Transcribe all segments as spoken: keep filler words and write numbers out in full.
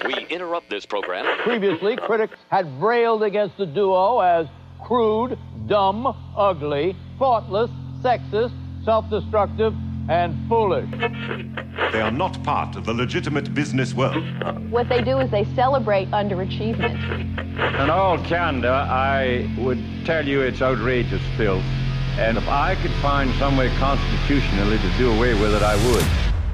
We interrupt this program. Previously, critics had railed against the duo as crude, dumb, ugly, thoughtless, sexist, self-destructive, and foolish. They are not part of the legitimate business world. What they do is they celebrate underachievement. In all candor, I would tell you it's outrageous filth. And if I could find some way constitutionally to do away with it, I would.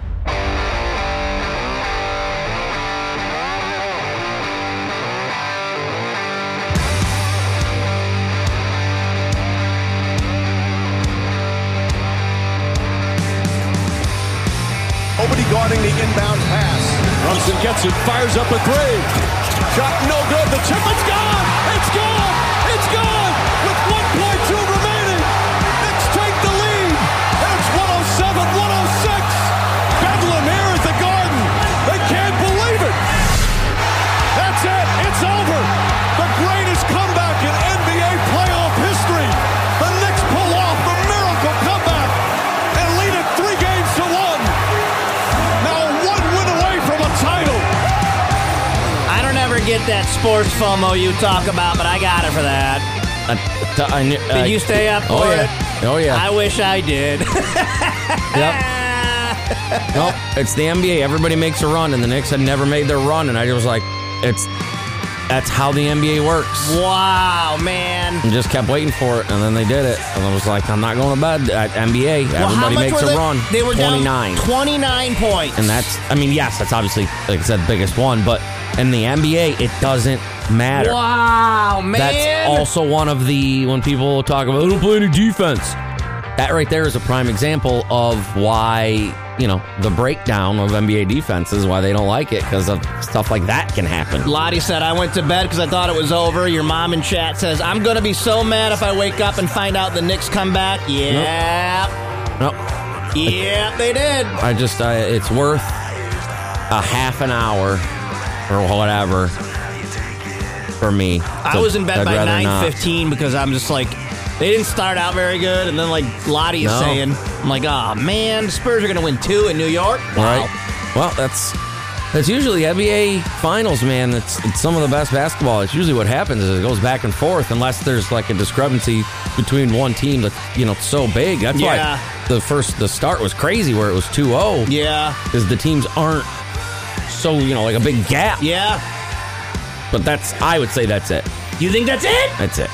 Nobody guarding the inbound pass. Brunson gets it, fires up a three. Shot no good. The tip is gone. It's gone. It's gone. With one point two remaining. Knicks take the lead. And it's one oh seven one oh six. Bedlam here at the Garden. They can't believe it. That's it. It's over. The greatest comeback in N B A playoff history. The Knicks pull off the miracle comeback and lead it three games to one. I don't ever get that sports FOMO you talk about, but I got it for that. Uh, I, I, I, did you stay up for oh, yeah. it? Oh, yeah. I wish I did. Yep. Nope, it's the N B A. Everybody makes a run, and the Knicks had never made their run, and I was like, it's that's how the N B A works. Wow, man. And just kept waiting for it, and then they did it. And I was like, I'm not going to bed at N B A. Well, Everybody makes a they? run. They were twenty-nine. Down twenty-nine points. And that's, I mean, yes, that's obviously, like I said, the biggest one, but in the N B A, it doesn't matter. Wow, man. That's also one of the, when people talk about, I don't play any defense. That right there is a prime example of why, you know, the breakdown of N B A defenses, why they don't like it, because of stuff like that can happen. Lottie said, I went to bed because I thought it was over. Your mom in chat says, I'm going to be so mad if I wake up and find out the Knicks come back. Yeah. Nope. Nope. Yeah, they did. I just, I, it's worth a half an hour or whatever for me. I was in bed I'd by rather nine fifteen because I'm just like, they didn't start out very good, and then like Lottie is No. saying, I'm like, oh man, the Spurs are going to win two in New York. Wow. Right. Well, that's that's usually N B A finals, man. It's, it's some of the best basketball. It's usually what happens is it goes back and forth unless there's like a discrepancy between one team that's, you know, so big. That's Yeah. why the first the start was crazy where it was two oh. Yeah. Because the teams aren't so, you know, like a big gap. Yeah. But that's, I would say that's it. You think that's it? That's it.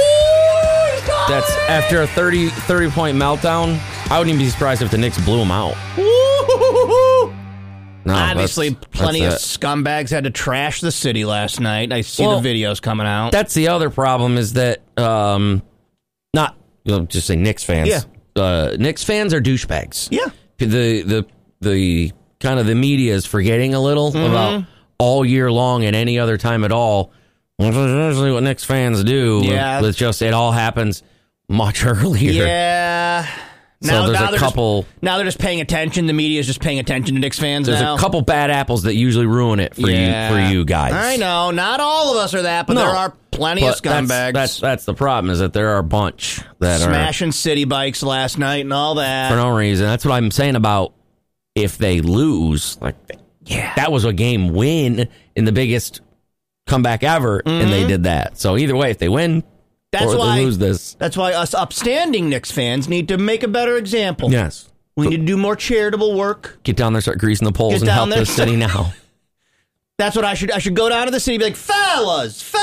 Ooh, he's got That's it. after a thirty, thirty point meltdown. I wouldn't even be surprised if the Knicks blew them out. Ooh. No, Obviously, that's- plenty that's of scumbags had to trash the city last night. I see Well, the videos coming out. That's the other problem is that, um, not, you'll just say Knicks fans. Yeah. Uh, Knicks fans are douchebags. Yeah. The, the, the kind of the media is forgetting a little Mm-hmm. about all year long and any other time at all. Which is usually what Knicks fans do. Yeah. It's just, it all happens much earlier. Yeah. So there's a they're couple. Just, now they're just paying attention. The media is just paying attention to Knicks fans There's now. a couple bad apples that usually ruin it for Yeah. you for you guys. I know. Not all of us are that, but No. there are plenty But of scumbags. That's, that's that's the problem is that there are a bunch that smashing city bikes last night and all are that. for no reason. That's what I'm saying about if they lose. Like, Yeah. that was a game win in the biggest comeback ever, and they did that. So either way, if they win That's or why they lose this, That's why us upstanding Knicks fans need to make a better example. yes, We need to do more charitable work. get down there, start greasing the poles, Get and down help there. the city now. That's what I should. I should go down to the city and be like, fellas, fellas.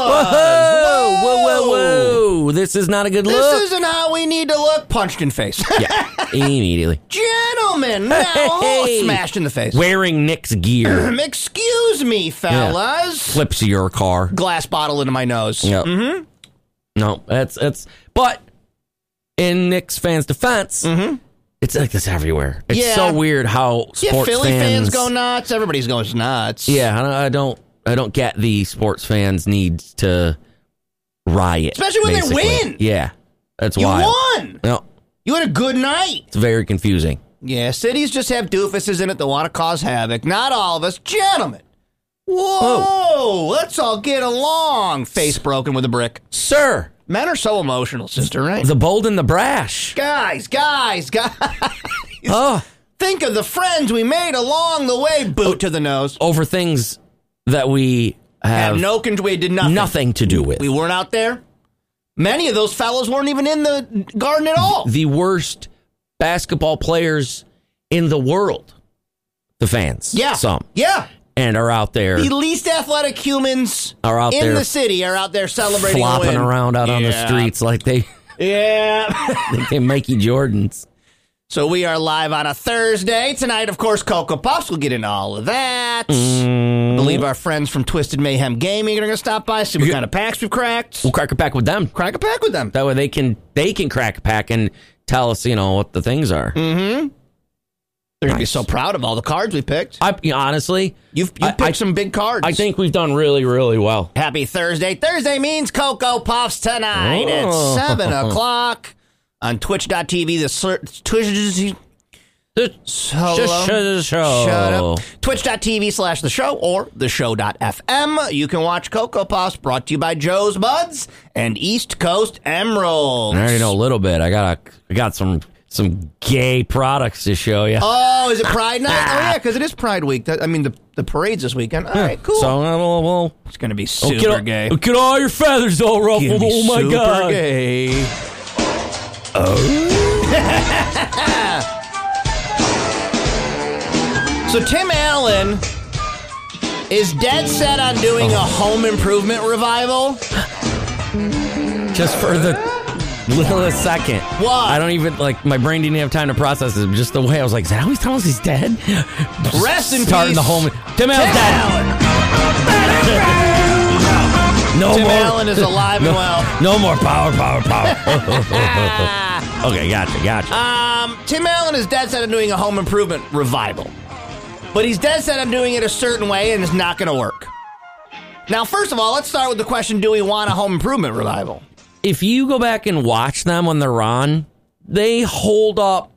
Whoa, whoa, whoa, whoa! This is not a good This look. isn't how we need to look. Punched in face. Yeah, immediately. Gentlemen, now Hey. smashed in the face. Wearing Knicks gear. Excuse me, fellas. Flips your car. Glass bottle into my nose. Yep. Mm-hmm. No, that's it's. But in Knicks fans' defense, Mm-hmm. it's like this everywhere. It's Yeah. so weird how Yeah, sports Philly fans, fans go nuts. Everybody's going nuts. Yeah, I don't, I don't. I don't get the sports fans need to riot, Especially when basically. they win. Yeah, that's You wild. won. No, You had a good night. it's very confusing. Yeah, cities just have doofuses in it that want to cause havoc. Not all of us. Gentlemen. Whoa, let's all get along. Face broken with a brick. Sir, Men are so emotional, sister, right? the bold and the brash. Guys, guys, guys. Oh, Think of the friends we made along the way. Boot to the nose. over things that we have, have no control. We did nothing. nothing to do with. We weren't out there. Many of those fellows weren't even in the garden at all. The worst basketball players in the world. The fans. Yeah. Some. Yeah. And are out there. The least athletic humans are out in there the city are out there celebrating flopping a win. around out yeah. on the streets like they, yeah. like they Mikey Jordans. So we are live on a Thursday. Tonight, of course, Cocoa Puffs. We'll get into all of that. Mm. I believe our friends from Twisted Mayhem Gaming are going to stop by, see what Yeah. kind of packs we've cracked. We'll crack a pack with them. Crack a pack with them. That way they can they can crack a pack and tell us, you know, what the things are. Mm-hmm. They're going to be Nice. so proud of all the cards we picked. I you know, honestly, You've you I- picked I- some big cards. I think we've done really, really well. Happy Thursday. Thursday means Cocoa Puffs tonight Oh. at seven o'clock on twitch dot t v. The ser- Twitch. Hello? Show. Shut up. twitch dot t v slash the show or the show dot f m. You can watch Cocoa Puffs, brought to you by Joe's Buds and East Coast Emeralds. I already know a little bit. I got a, I got some some gay products to show you. Oh, is it Pride Night? Oh, yeah, because it is Pride Week. That, I mean, the, the parade's this weekend. All right, cool. So uh, we'll, we'll it's going to be oh, super get all, gay. Get all your feathers all ruffled. Gonna be Oh my super god. gay. So Tim Allen is dead set on doing a home improvement revival. Just for the littlest second. What? I don't even, like, my brain didn't have time to process it. Just the way I was like, is that how he's telling us he's dead? Rest in Starting peace. the home. Tim Allen's Tim dead. Allen. No Tim more. Allen is alive no, and well. No more power, power, power. Okay, gotcha, gotcha. Um, Tim Allen is dead set on doing a home improvement revival. But he's dead set on doing it a certain way, and it's not going to work. Now, first of all, let's start with the question, do we want a home improvement revival? If you go back and watch them when they're on, they hold up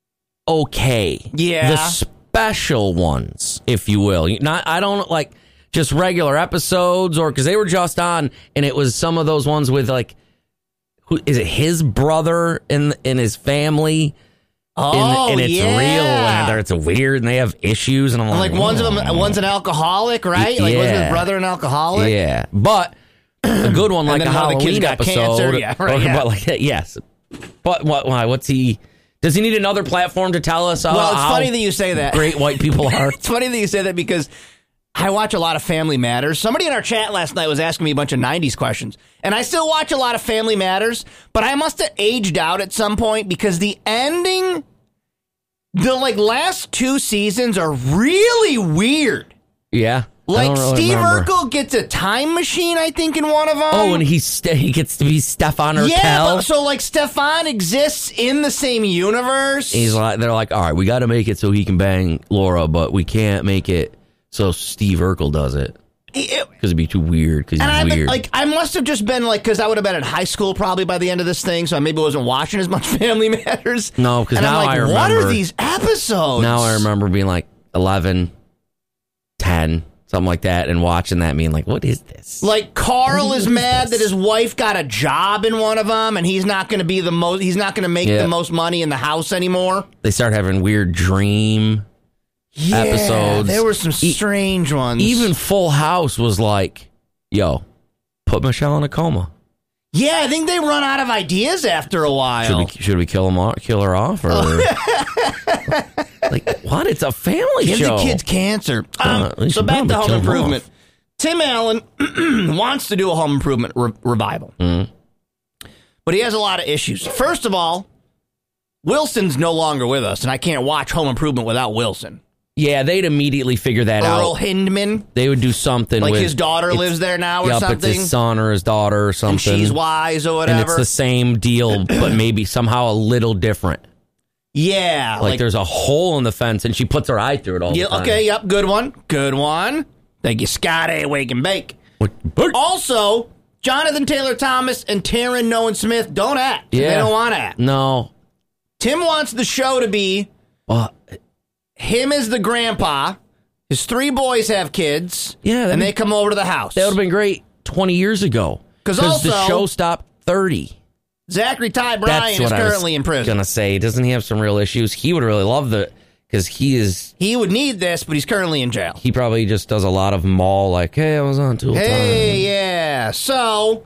okay. Yeah. The special ones, if you will. Not, I don't like just regular episodes, or because they were just on, and it was some of those ones with, like, who is it, his brother and, and his family? Oh, and, and it's yeah. real, and it's weird, and they have issues, and I'm And like, like one's of them, oh. one's an alcoholic, right? Like wasn't his Yeah. brother an alcoholic? Yeah, but a good one, like then a one of the Halloween kids got episode. cancer. Yeah, right, or- yeah. But like, yes, but what? Why? What's he? Does he need another platform to tell us? How, Well, it's how funny that you say that. great white people are. It's funny that you say that because I watch a lot of Family Matters. Somebody in our chat last night was asking me a bunch of nineties questions, and I still watch a lot of Family Matters, but I must have aged out at some point because the ending, the like last two seasons are really weird. Yeah, I Like don't really Steve remember. Urkel gets a time machine, I think, in one of them. Oh, and he's st- he gets to be Stefan Urkel. yeah, but, so like Stefan exists in the same universe. He's like, they're like, all right, we got to make it so he can bang Laura, but we can't make it so Steve Urkel does it It- because it'd be too weird. Because And he's I've been, weird. like, I must have just been like, because I would have been in high school probably by the end of this thing, so I maybe wasn't watching as much Family Matters. No, 'cause And I'm now like, I what are remember- these episodes? Now I remember being like eleven, ten, something like that, and watching that, being like, what is this? Like Carl What is is mad this? that his wife got a job in one of them, and he's not going to be the most. He's not going to make Yeah. the most money in the house anymore. They start having weird dream Yeah, episodes. there were some E- strange ones. Even Full House was like, yo, put Michelle in a coma. yeah, I think they run out of ideas after a while. Should we should we kill him off, kill her off, or like what? It's a family Give show. the kids cancer. Uh, Um, at least so you back to probably home kill 'em improvement. off. Tim Allen wants to do a home improvement re- revival, Mhm. but he has a lot of issues. First of all, Wilson's no longer with us, and I can't watch Home Improvement without Wilson. Yeah, they'd immediately figure that Earl out. Hindman, They would do something like with his daughter it's- lives there now or Yup, something, it's his son or his daughter or something. and she's wise or And it's whatever. the same deal, but maybe somehow a little different. yeah, Like, there's a hole in the fence, and she puts her eye through it all yeah, the time. okay, yep, good one, good one. Thank you, Scotty. Wake and bake. What- Also, Jonathan Taylor Thomas and Taryn Nolan Smith don't act. Yeah. They don't want to act. No. Tim wants the show to be Uh, him as the grandpa. His three boys have kids. Yeah, that'd and be- they come over to the house. that would have been great twenty years ago. 'Cause the also- show stopped thirty. Zachary Ty Bryan That's is what I currently was in prison. gonna say. Doesn't he have some real issues? He would really love the because he is. He would need this, but he's currently in jail. He probably just does a lot of mall, like, hey, I was on Tool Time. Hey, yeah. So,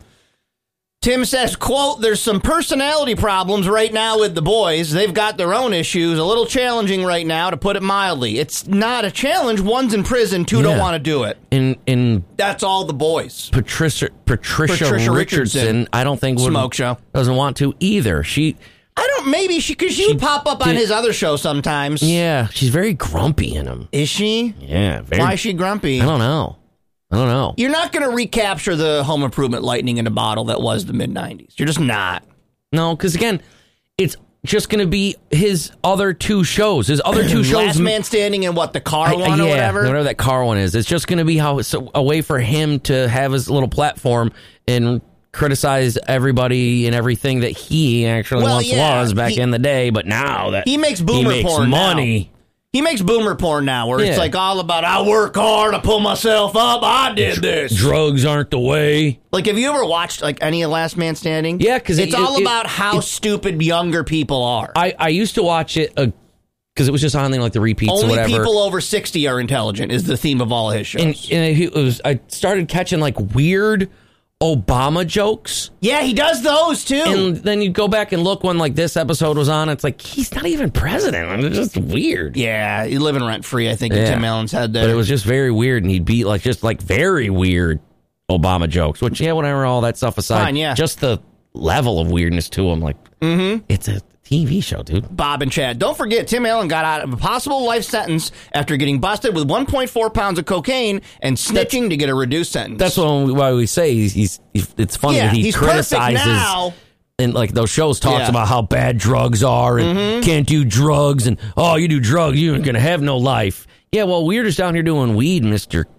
Tim says, quote, there's some personality problems right now with the boys. They've got their own issues. A little challenging right now, to put it mildly. It's not a challenge. One's in prison. Two Yeah. don't want to do it. In in That's all the boys. Patricia Patricia, Patricia Richardson, Richardson. I don't think would, Smoke show. doesn't want to either. She, I don't, maybe she, because she, She would pop up on did- his other show sometimes. yeah, she's very grumpy in him. Is she? Yeah, very. Why is she grumpy? I don't know. I don't know. You're not going to recapture the home improvement lightning in a bottle that was the mid nineties. You're just not. No, because again, it's just going to be his other two shows. His other two shows. Last Man Standing and what, the car I- one yeah, or whatever? whatever that car one is. It's just going to be how it's a way for him to have his little platform and criticize everybody and everything that he actually Well, once yeah, was back he- in the day. But now that He makes boomer he makes porn now. money. He makes boomer porn now, where it's Yeah. like all about, I work hard, I pull myself up, I did this. Drugs aren't the way. Like, have you ever watched like any of Last Man Standing? Yeah, 'cause it's it- all it- about how it- stupid younger people are. I, I used to watch it because it was just on like the repeats or Only whatever. people over sixty are intelligent is the theme of all his shows. and and it was I started catching like weird Obama jokes. yeah, he does those too. And then you go back and look when like this episode was on. It's like he's not even president. And it's just weird. yeah, he's living rent free, I think, in Yeah. Tim Allen's head there. But it was just very weird, and he'd be like just like very weird Obama jokes. Which yeah, whatever, all that stuff aside, Fine, yeah. just the level of weirdness to him. Like mm-hmm. It's a T V show, dude. Bob and Chad. Don't forget, Tim Allen got out of a possible life sentence after getting busted with one point four pounds of cocaine and snitching to get a reduced sentence. That's what, why we say he's, he's, he's it's funny Yeah, that he he's perfect criticizes now. and like those shows talks Yeah. about how bad drugs are and Mm-hmm. can't do drugs and oh you do drugs you ain't gonna have no life. Yeah, well we're just down here doing weed, Mister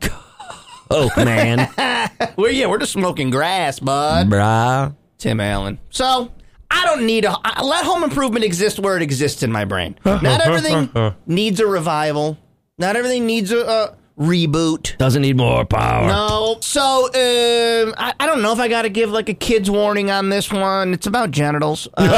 Coke man. Well, yeah, we're just smoking grass, bud. Bruh. Tim Allen. So, I don't need a... I, let home improvement exist where it exists in my brain. Not everything needs a revival. Not everything needs a, a reboot. Doesn't need more power. No. So, um, I, I don't know if I got to give, like, a kid's warning on this one. It's about genitals. Uh,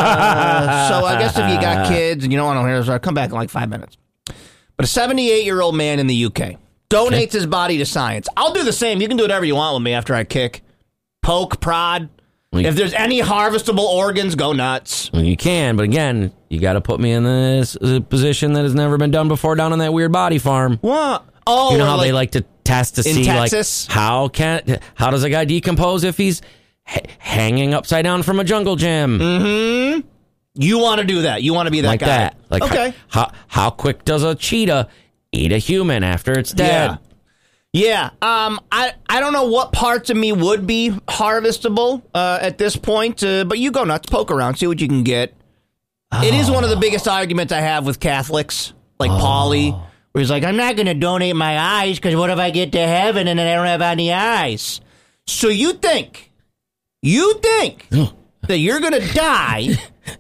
so, I guess if you got kids and you don't want to hear this, I'll come back in, like, five minutes. But a seventy-eight-year-old man in the U K donates Okay. his body to science. I'll do the same. You can do whatever you want with me after I kick. Poke, prod. Well, If there's any harvestable organs, go nuts. Well, you can, but again, you got to put me in this uh, position that has never been done before down on that weird body farm. What? Oh, You know or how they like to test to in see Texas? like how can how does a guy decompose if he's h- hanging upside down from a jungle gym? Mm-hmm. You want to do that. You want to be that like guy. that. Like okay. how how quick does a cheetah eat a human after it's dead? Yeah. Yeah, um, I, I don't know what parts of me would be harvestable uh, at this point, uh, but you go nuts, poke around, see what you can get. Oh. It is one of the biggest arguments I have with Catholics, like oh. Paulie, where he's like, I'm not going to donate my eyes because what if I get to heaven and then I don't have any eyes? So you think, you think that you're going to die,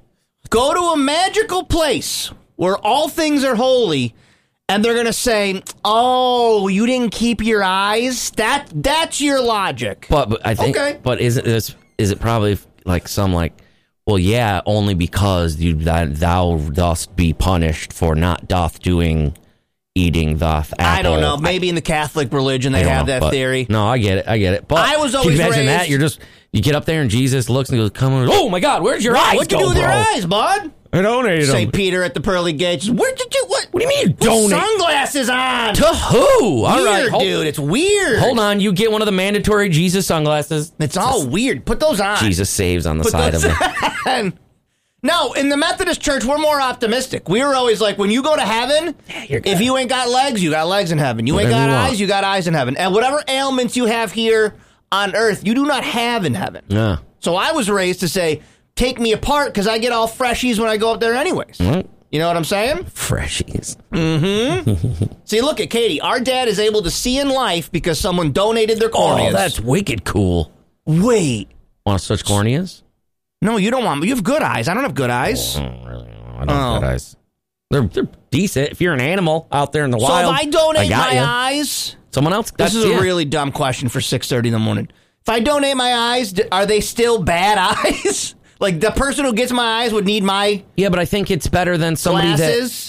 go to a magical place where all things are holy, and they're going to say, oh, you didn't keep your eyes? That That's your logic. But, but I think, okay. but isn't this, is it probably like some like, well, yeah, only because you that thou dost be punished for not doth doing eating doth apple. I don't know. Maybe in the Catholic religion they have know, that but, theory. No, I get it. I get it. But I was always can you imagine raised, that? You're just, you get up there and Jesus looks and goes, come on. Oh my God, where'd your right, eyes what go, you do with bro? your eyes, bud? I donated them. Saint Peter at the pearly gates. Where did you, what? What do you mean you Put donate? sunglasses on. To who? All weird, right, hold, dude. It's weird. Hold on. You get one of the mandatory Jesus sunglasses. It's all weird. Put those on. Jesus saves on the Put side of those it. on. No, in the Methodist Church, we're more optimistic. We were always like, when you go to heaven, you're if you ain't got legs, you got legs in heaven. You Whatever ain't got you want. eyes, you got eyes in heaven. And whatever ailments you have here on earth, you do not have in heaven. Yeah. So I was raised to say, take me apart because I get all freshies when I go up there anyways. Mm. You know what I'm saying? Freshies. Mm-hmm. See, look at Katie. Our dad is able to see in life because someone donated their corneas. Oh, that's wicked cool. Wait. Want to switch corneas? No, you don't want. You have good eyes. I don't have good eyes. Oh, I don't really know. I don't have good eyes. They're, they're decent. If you're an animal out there in the So wild. if I donate I got my ya. eyes, Someone else. this is yeah. a really dumb question for six thirty in the morning. If I donate my eyes, d- are they still bad eyes? Like the person who gets my eyes would need my Yeah, but I think it's better than somebody glasses. that that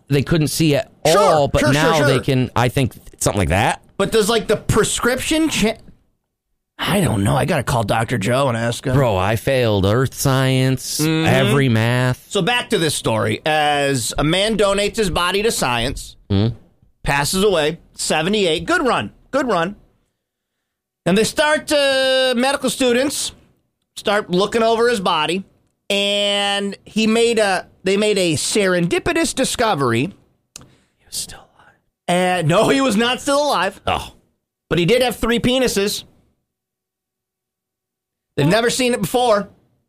they couldn't see at Sure, all, but sure, now sure, sure. they can. I think something like that. But does like the prescription? Cha- I don't know. I got to call Doctor Joe and ask him. Bro, I failed earth science, Mm-hmm. every math. So back to this story. As a man donates his body to science, Mm-hmm. passes away, seventy-eight. Good run. Good run. And they start, uh, medical students start looking over his body. And he made a, they made a serendipitous discovery. He was still alive. And no, he was not still alive. Oh. But he did have three penises. They've never seen it before.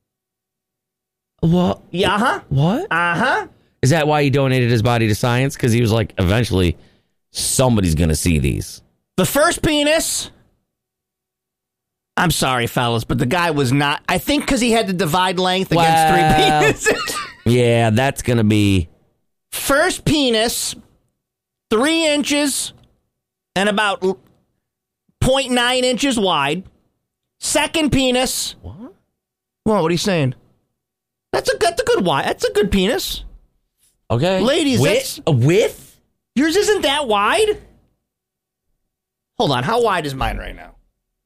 What? Yeah, uh-huh. What? Uh-huh. Is that why he donated his body to science? Because he was like, eventually, somebody's going to see these. The first penis, I'm sorry, fellas, but the guy was not, I think because he had to divide length Well, against three penises. Yeah, that's going to be... First penis, three inches and about zero point nine inches wide. Second penis. What? Well, what are you saying? That's a, that's a good wide. That's a good penis. Okay. Ladies, Width? that's... A width? Yours isn't that wide? Hold on, how wide is mine right now?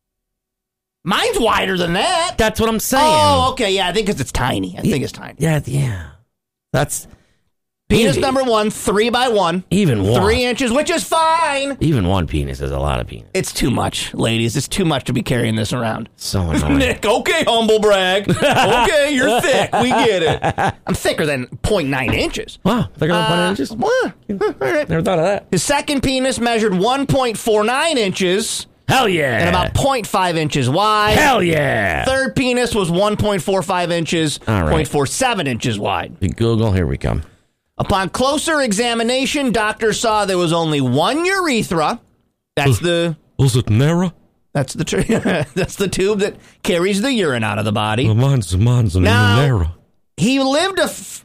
Mine's wider than that. That's what I'm saying. Oh, okay, yeah, I think 'cause it's tiny. I think it's tiny. Yeah, yeah. That's... Penis Maybe. number one, three by one. Even one. Three inches, which is fine. Even one penis is a lot of penis. It's too much, ladies. It's too much to be carrying this around. So annoying. Nick, okay, humble brag. Okay, you're thick. We get it. I'm thicker than zero point nine inches. Wow, thicker than Uh, one inches? What? All right. Never thought of that. His second penis measured one point four nine inches Hell yeah. and about zero point five inches wide. Hell yeah. Third penis was one point four five inches, All right. zero point four seven inches wide. Google, here we come. Upon closer examination, doctors saw there was only one urethra. That's the Was it narrow? that's the tr- that's the tube that carries the urine out of the body. Mine's, mine's Now- He lived a. F-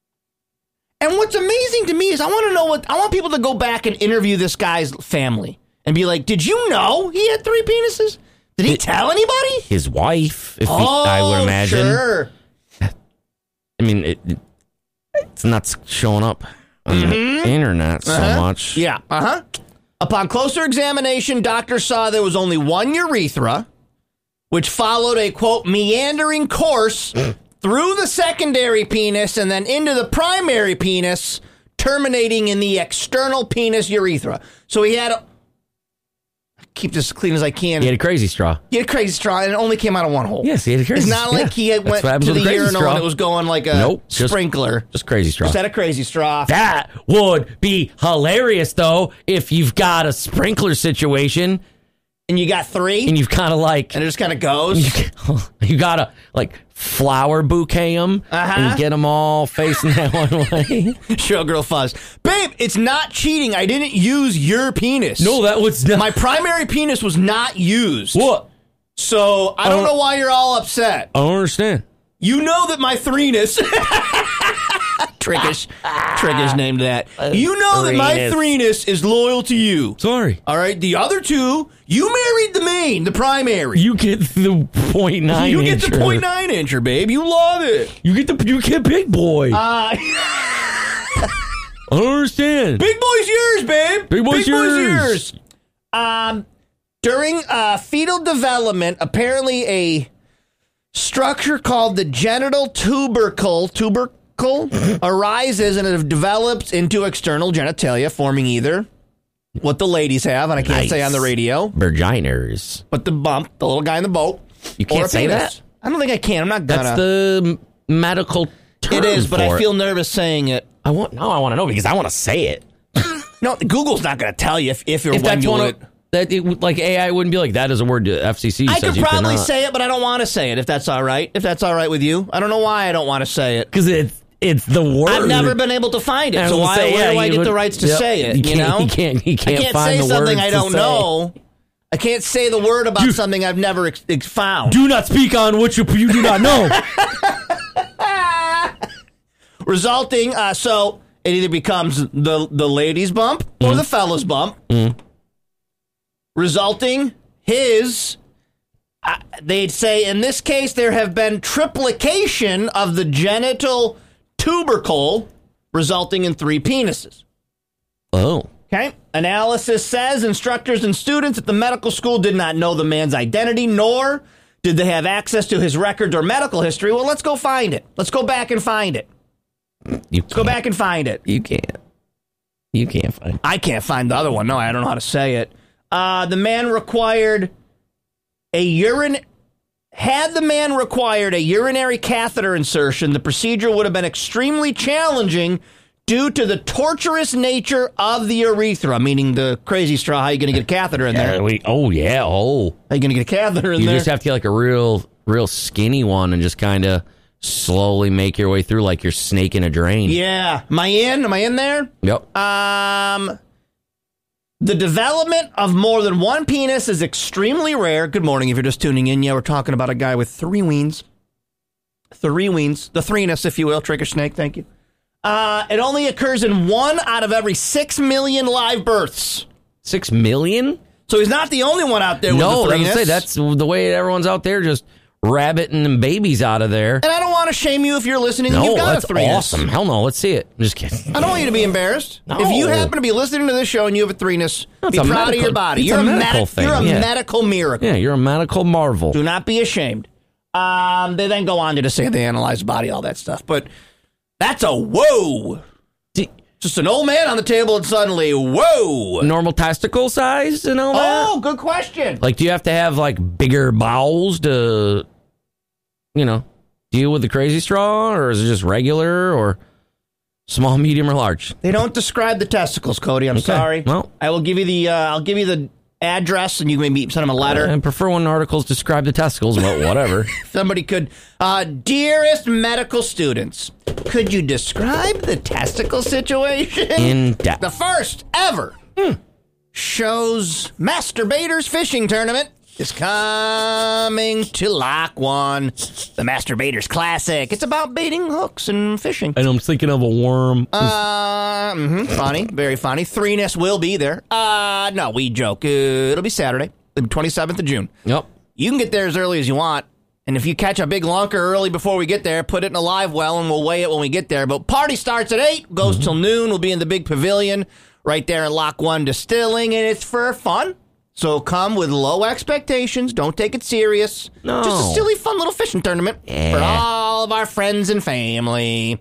and what's amazing to me is I want to know what I want people to go back and interview this guy's family and be like, "Did you know he had three penises? Did he It- tell anybody?" His wife, if he, Oh, I would imagine. Sure. I mean, it, it- it's not showing up on the internet so Uh-huh. much. Yeah. Uh huh. Upon closer examination, doctors saw there was only one urethra, which followed a quote meandering course through the secondary penis and then into the primary penis, terminating in the external penis urethra. So he had a. Keep this as clean as I can. He had a crazy straw. He had a crazy straw and it only came out of one hole. Yes, he had a crazy It's not straw. like he had That's went what happens to with the a crazy urinal straw. and it was going like a Nope, just- sprinkler. Just crazy straw. Just had a crazy straw. That would be hilarious, though, if you've got a sprinkler situation And you got three? and you've kind of like... and it just kind of goes? You gotta like flower bouquet them Uh-huh. and get them all facing that one way. Showgirl fuzz. Babe, it's not cheating. I didn't use your penis. No, that was not. My primary penis was not used. What? So I don't Uh, know why you're all upset. I don't understand. You know that my threeness. Trickish. Trickish named that. You know that my Threeness. threeness is loyal to you. Sorry. All right. The other two, you married the main, the primary. You get the point nine. You get the incher. point nine incher, babe. You love it. You get the you get big boy. Uh, I don't understand. Big boy's yours, babe. Big boy's yours. Um, during uh, fetal development, apparently a structure called the genital tubercle tubercle arises and it develops into external genitalia, forming either what the ladies have, and I can't Nice. say on the radio, Vaginas. but the bump, the little guy in the boat. You or can't a say penis. that? I don't think I can. I'm not gonna. That's the medical term. It is, but for I it. feel nervous saying it. I want no. I want to know because I want to say it. No, Google's not going to tell you if if you're If when that's you one would. of that, it, would- like A I wouldn't be like that is a word. F C C I says could you probably cannot. say it, but I don't want to say it. If that's all right, if that's all right with you, I don't know why I don't want to say it. because it's it's the word. I've never been able to find I it, was so gonna why say, where yeah, do I you get would- the rights to yep, say it? You You, can't. know, You can't. You can't, I can't find say the something words I to don't say. know. I can't say the word about You- something I've never ex- ex- found. Do not speak on what you you do not know. Resulting, uh, so it either becomes the the ladies bump or Mm-hmm. the fellas bump. Resulting, his. Uh, they'd say in this case there have been triplication of the genital tubercle resulting in three penises. Oh. Okay. Analysis says instructors and students at the medical school did not know the man's identity, nor did they have access to his records or medical history. Well, let's go find it. Let's go back and find it. You Let's go back and find it. You can't. You can't find it. I can't find the other one. No, I don't know how to say it. Uh, the man required a urine... Had the man required a urinary catheter insertion, the procedure would have been extremely challenging due to the torturous nature of the urethra, meaning the crazy straw. How are you going to get a catheter in there? Yeah, we, oh, yeah. Oh. How are you going to get a catheter in You there? just have to get like a real, real skinny one and just kind of slowly make your way through like you're snaking a drain. Yeah. Am I in? Am I in there? Yep. Um, the development of more than one penis is extremely rare. Good morning if you're just tuning in. Yeah, we're talking about a guy with three weens. Three weens. The threeness, if you will. Trick or snake. Thank you. Uh, it only occurs in one out of every six million live births. Six million? So he's not the only one out there with No, the I was threeness. gonna say, that's the way everyone's out there just rabbiting babies out of there. And I don't want to shame you if you're listening and No, you've got that's a threeness. awesome. Hell no, let's see it. I'm just kidding. I don't want you to be embarrassed. No. If you happen to be listening to this show and you have a threeness, It's be a proud medical- of your body. it's You're a a, medical medic- thing, You're a yeah. medical miracle. Yeah, you're a medical marvel. Do not be ashamed. Um, they then go on to just say they analyze the body, all that stuff. But that's a whoa. D- Just an old man on the table and suddenly, whoa. Normal testicle size and all that? Oh, good question. Like, do you have to have, like, bigger bowels to, you know, deal with the crazy straw? Or is it just regular or small, medium, or large? They don't describe the testicles, Cody. I'm Okay. sorry. Well. I will give you the uh, I'll give you the address, and you can maybe send them a letter. I prefer when articles describe the testicles, but whatever. Somebody could, uh, dearest medical students, could you describe the testicle situation? In depth. The first ever shows Masturbators Fishing Tournament is coming to Lock One. The Masturbators Classic. It's about baiting hooks and fishing. And I'm thinking of a worm. Uh, mhm, funny, very funny. Threeness will be there. Uh, no, we joke. Uh, it'll be Saturday, the twenty-seventh of June. Yep. You can get there as early as you want. And if you catch a big lunker early before we get there, put it in a live well and we'll weigh it when we get there. But party starts at eight, goes till noon. We'll be in the big pavilion right there in Lock One Distilling, and it's for fun. So come with low expectations. Don't take it serious. No. Just a silly, fun little fishing tournament Yeah. for all of our friends and family.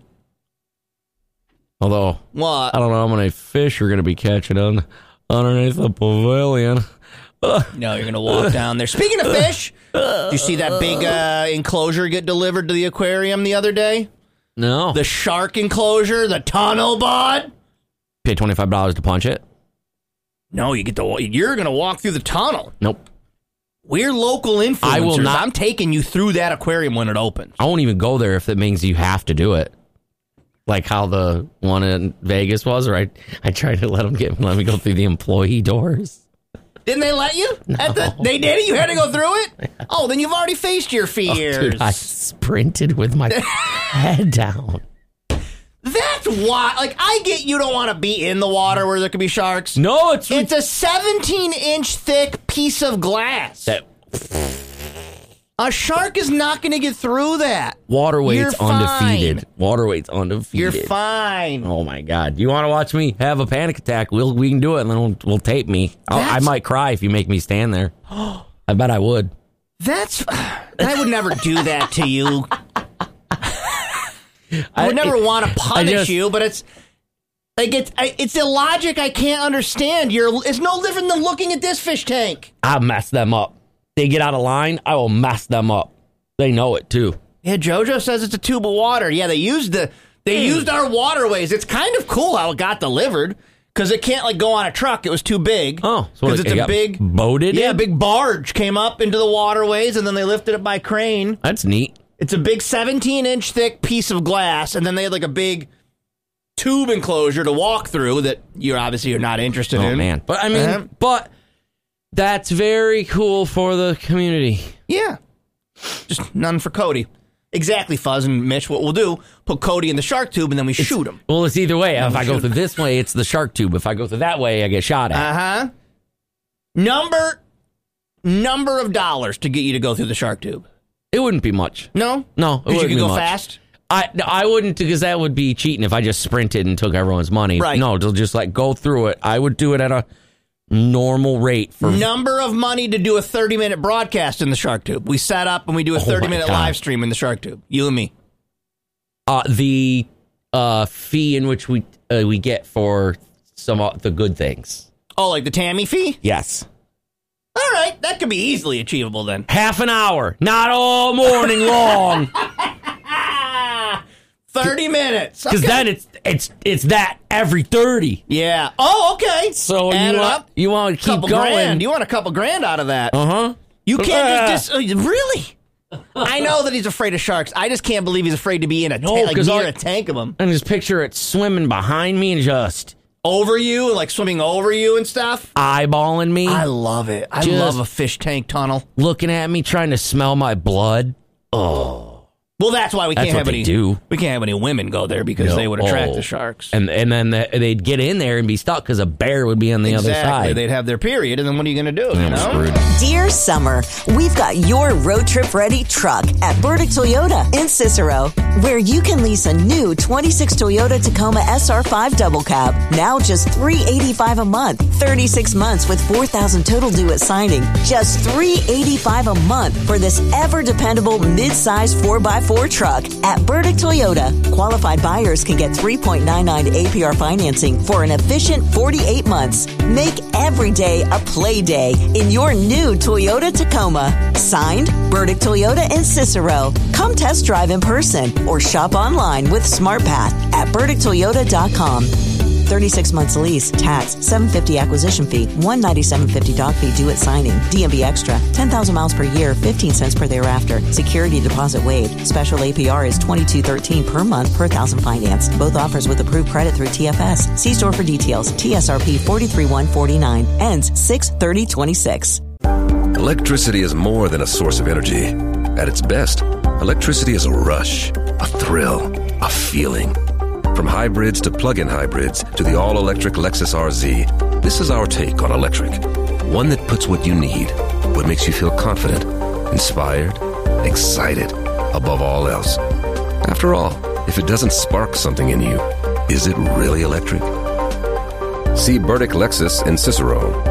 Although, What? I don't know how many fish you're going to be catching on underneath the pavilion. No, you're going to walk down there. Speaking of fish, did you see that big uh, enclosure get delivered to the aquarium the other day? No. The shark enclosure, the tunnel, bud? Pay twenty-five dollars to punch it? No, you get to. You're going to walk through the tunnel. Nope. We're local influencers. I will not- I'm taking you through that aquarium when it opens. I won't even go there if it means you have to do it. Like how the one in Vegas was, where I, I tried to let them get let me go through the employee doors. Didn't they let you? At the, they did it? You had to go through it? Oh, then you've already faced your fears. Oh, dude, I sprinted with my head down. That's why. Like, I get you don't want to be in the water where there could be sharks. No, it's It's a seventeen inch thick piece of glass. that A shark is not going to get through that. waterweight's You're undefeated. fine. Waterweight's undefeated. You're fine. Oh my God! You want to watch me have a panic attack? We'll we can do it, and then we'll, we'll tape me. I'll, I That's- might cry if you make me stand there. I bet I would. That's. I would never do that to you. I would I- never want to punish just- you, but it's like it's I, it's illogic. I can't understand. You're. It's no different than looking at this fish tank. I'll mess them up. They get out of line, I will mess them up. They know it too. Yeah, JoJo says it's a tube of water. Yeah, they used the they used our waterways. It's kind of cool how it got delivered because it can't like go on a truck. It was too big. Oh, so because it- it's it a got big boated Yeah, a in? big barge came up into the waterways and then they lifted it by crane. That's neat. It's a big seventeen inch thick piece of glass, and then they had like a big tube enclosure to walk through that you're obviously you're not interested Oh in. man, but I mean, Uh-huh. but that's very cool for the community. Yeah. Just none for Cody. Exactly, Fuzz and Mitch. What we'll do, put Cody in the shark tube, and then we shoot him. Well, it's either way. If I go shoot. through this way, it's the shark tube. If I go through that way, I get shot at. Uh-huh. Number, number of dollars to get you to go through the shark tube. It wouldn't be much. No? No, it Because you wouldn't could be go much. fast? I I wouldn't, because that would be cheating if I just sprinted and took everyone's money. Right. No, they'll just like go through it. I would do it at a normal rate for number of money to do a thirty minute broadcast in the Shark Tube. We set up and we do a thirty minute God. live stream in the Shark Tube. You and me. uh, the uh, fee in which we uh, we get for some of the good things. Oh, like the Tammy fee? Yes. All right, that could be easily achievable then. Half an hour, not all morning long. thirty minutes. Because Okay. then it's it's it's that every thirty. Yeah. Oh, okay. So Add you it want up. you want to keep Couple going. grand. You want a couple grand out of that. Uh huh. You can't Uh. just, dis- uh, really? I know that he's afraid of sharks. I just can't believe he's afraid to be in a No, ta- like 'cause near I- a tank of them. And just picture it swimming behind me and just Over you, like swimming over you and stuff. eyeballing me, I love it. I Just- love a fish tank tunnel. looking at me, trying to smell my blood. Well, that's why we That's can't what have they any. do. We can't have any women go there because No. they would attract Oh. the sharks. And and then the, they'd get in there and be stuck because a bear would be on the exactly. other side. They'd have their period, and then what are you going to do? You I'm know? screwed. Dear Summer, we've got your road trip ready truck at Burdick Toyota in Cicero, where you can lease a new twenty-six Toyota Tacoma S R five double cab, now just three hundred eighty-five dollars a month, thirty-six months with four thousand dollars total due at signing, just three hundred eighty-five dollars a month for this ever dependable mid-size four by four truck at Burdick Toyota. Qualified buyers can get three point nine nine A P R financing for an efficient forty-eight months. Make every day a play day in your new Toyota Tacoma. Signed, Burdick Toyota in Cicero. Come test drive in person or shop online with SmartPath at burdick toyota dot com. thirty-six months lease, tax, seven hundred fifty dollars acquisition fee, one hundred ninety-seven dollars fifty doc fee due at signing, D M V extra, ten thousand miles per year, fifteen cents per thereafter, security deposit waived. Special A P R is twenty-two thirteen per month per thousand financed. Both offers with approved credit through T F S. See store for details. T S R P forty-three one forty-nine ends six thirty twenty-six. Electricity is more than a source of energy. At its best, electricity is a rush, a thrill, a feeling. From hybrids to plug-in hybrids to the all-electric Lexus R Z, this is our take on electric. One that puts what you need, what makes you feel confident, inspired, excited, above all else. After all, if it doesn't spark something in you, is it really electric? See Burdick Lexus in Cicero.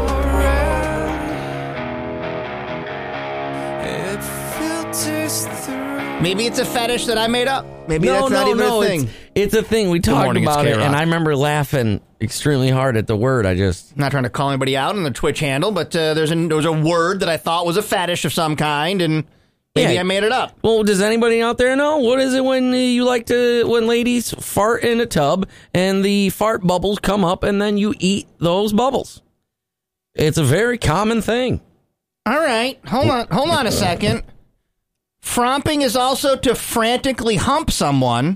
Maybe it's a fetish that I made up. Maybe no, that's not no, even no. a thing. It's, it's a thing. We talked morning, it's about it, K-Rock. and I remember laughing extremely hard at the word. I just I'm not trying to call anybody out on the Twitch handle, but uh, there's a, there was a word that I thought was a fetish of some kind, and maybe Yeah. I made it up. Well, does anybody out there know? What is it when you like to, when ladies fart in a tub and the fart bubbles come up and then you eat those bubbles? It's a very common thing. All right, hold on, hold on a second. Fromping is also to frantically hump someone.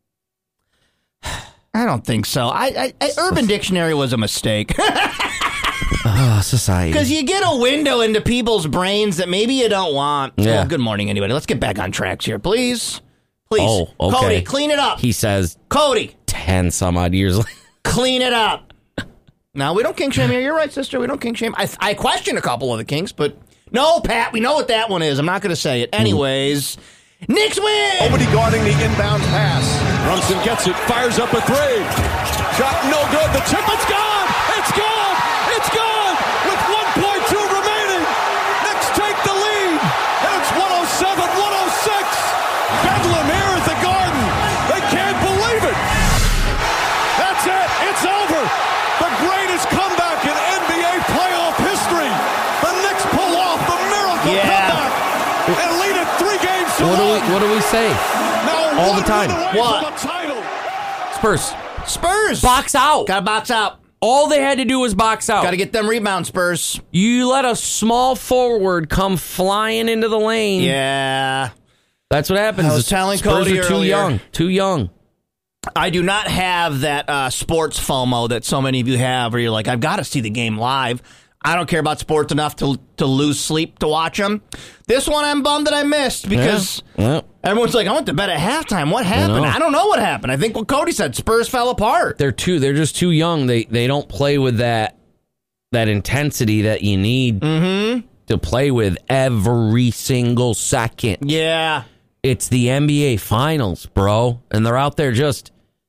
I don't think so. I, I, I Urban Dictionary was a mistake. Oh, society. Because you get a window into people's brains that maybe you don't want. Yeah. Oh, good morning, anybody. Let's get back on tracks here, please. Please. Oh, okay. Cody, clean it up. He says Cody, ten some odd years later. clean it up. No, we don't kink shame here. You're right, sister. We don't kink shame. I, I question a couple of the kinks, but no, Pat, we know what that one is. I'm not going to say it. Anyways, Knicks win! Nobody guarding the inbound pass. Brunson gets it, fires up a three. Shot no good. The tip, it's gone. It's gone. It's gone. With one point two remaining. Knicks take the lead. And it's one oh seven one oh six. Bedlam here at the Garden. They can't believe it. That's it. It's over. The greatest comeback in N B A playoff history. The Knicks pull off the miracle Yeah. comeback and lead it three games to What do we one. what do we say? Now all the one time? win away What? from a title. Spurs. Spurs. Box out. Got to box out. All they had to do was box out. Got to get them rebound, Spurs. You let a small forward come flying into the lane. Yeah. That's what happens. I was The telling Spurs Cody are too earlier. young. Too young. I do not have that uh, sports FOMO that so many of you have, where you're like, I've got to see the game live. I don't care about sports enough to to lose sleep to watch them. This one I'm bummed that I missed because Yeah. Yeah. everyone's like, I went to bed at halftime. What happened? know. I don't know what happened. I think what Cody said, Spurs fell apart. They're too. They're just too young. They they don't play with that that intensity that you need Mm-hmm. to play with every single second. Yeah. It's the N B A Finals, bro. And they're out there just,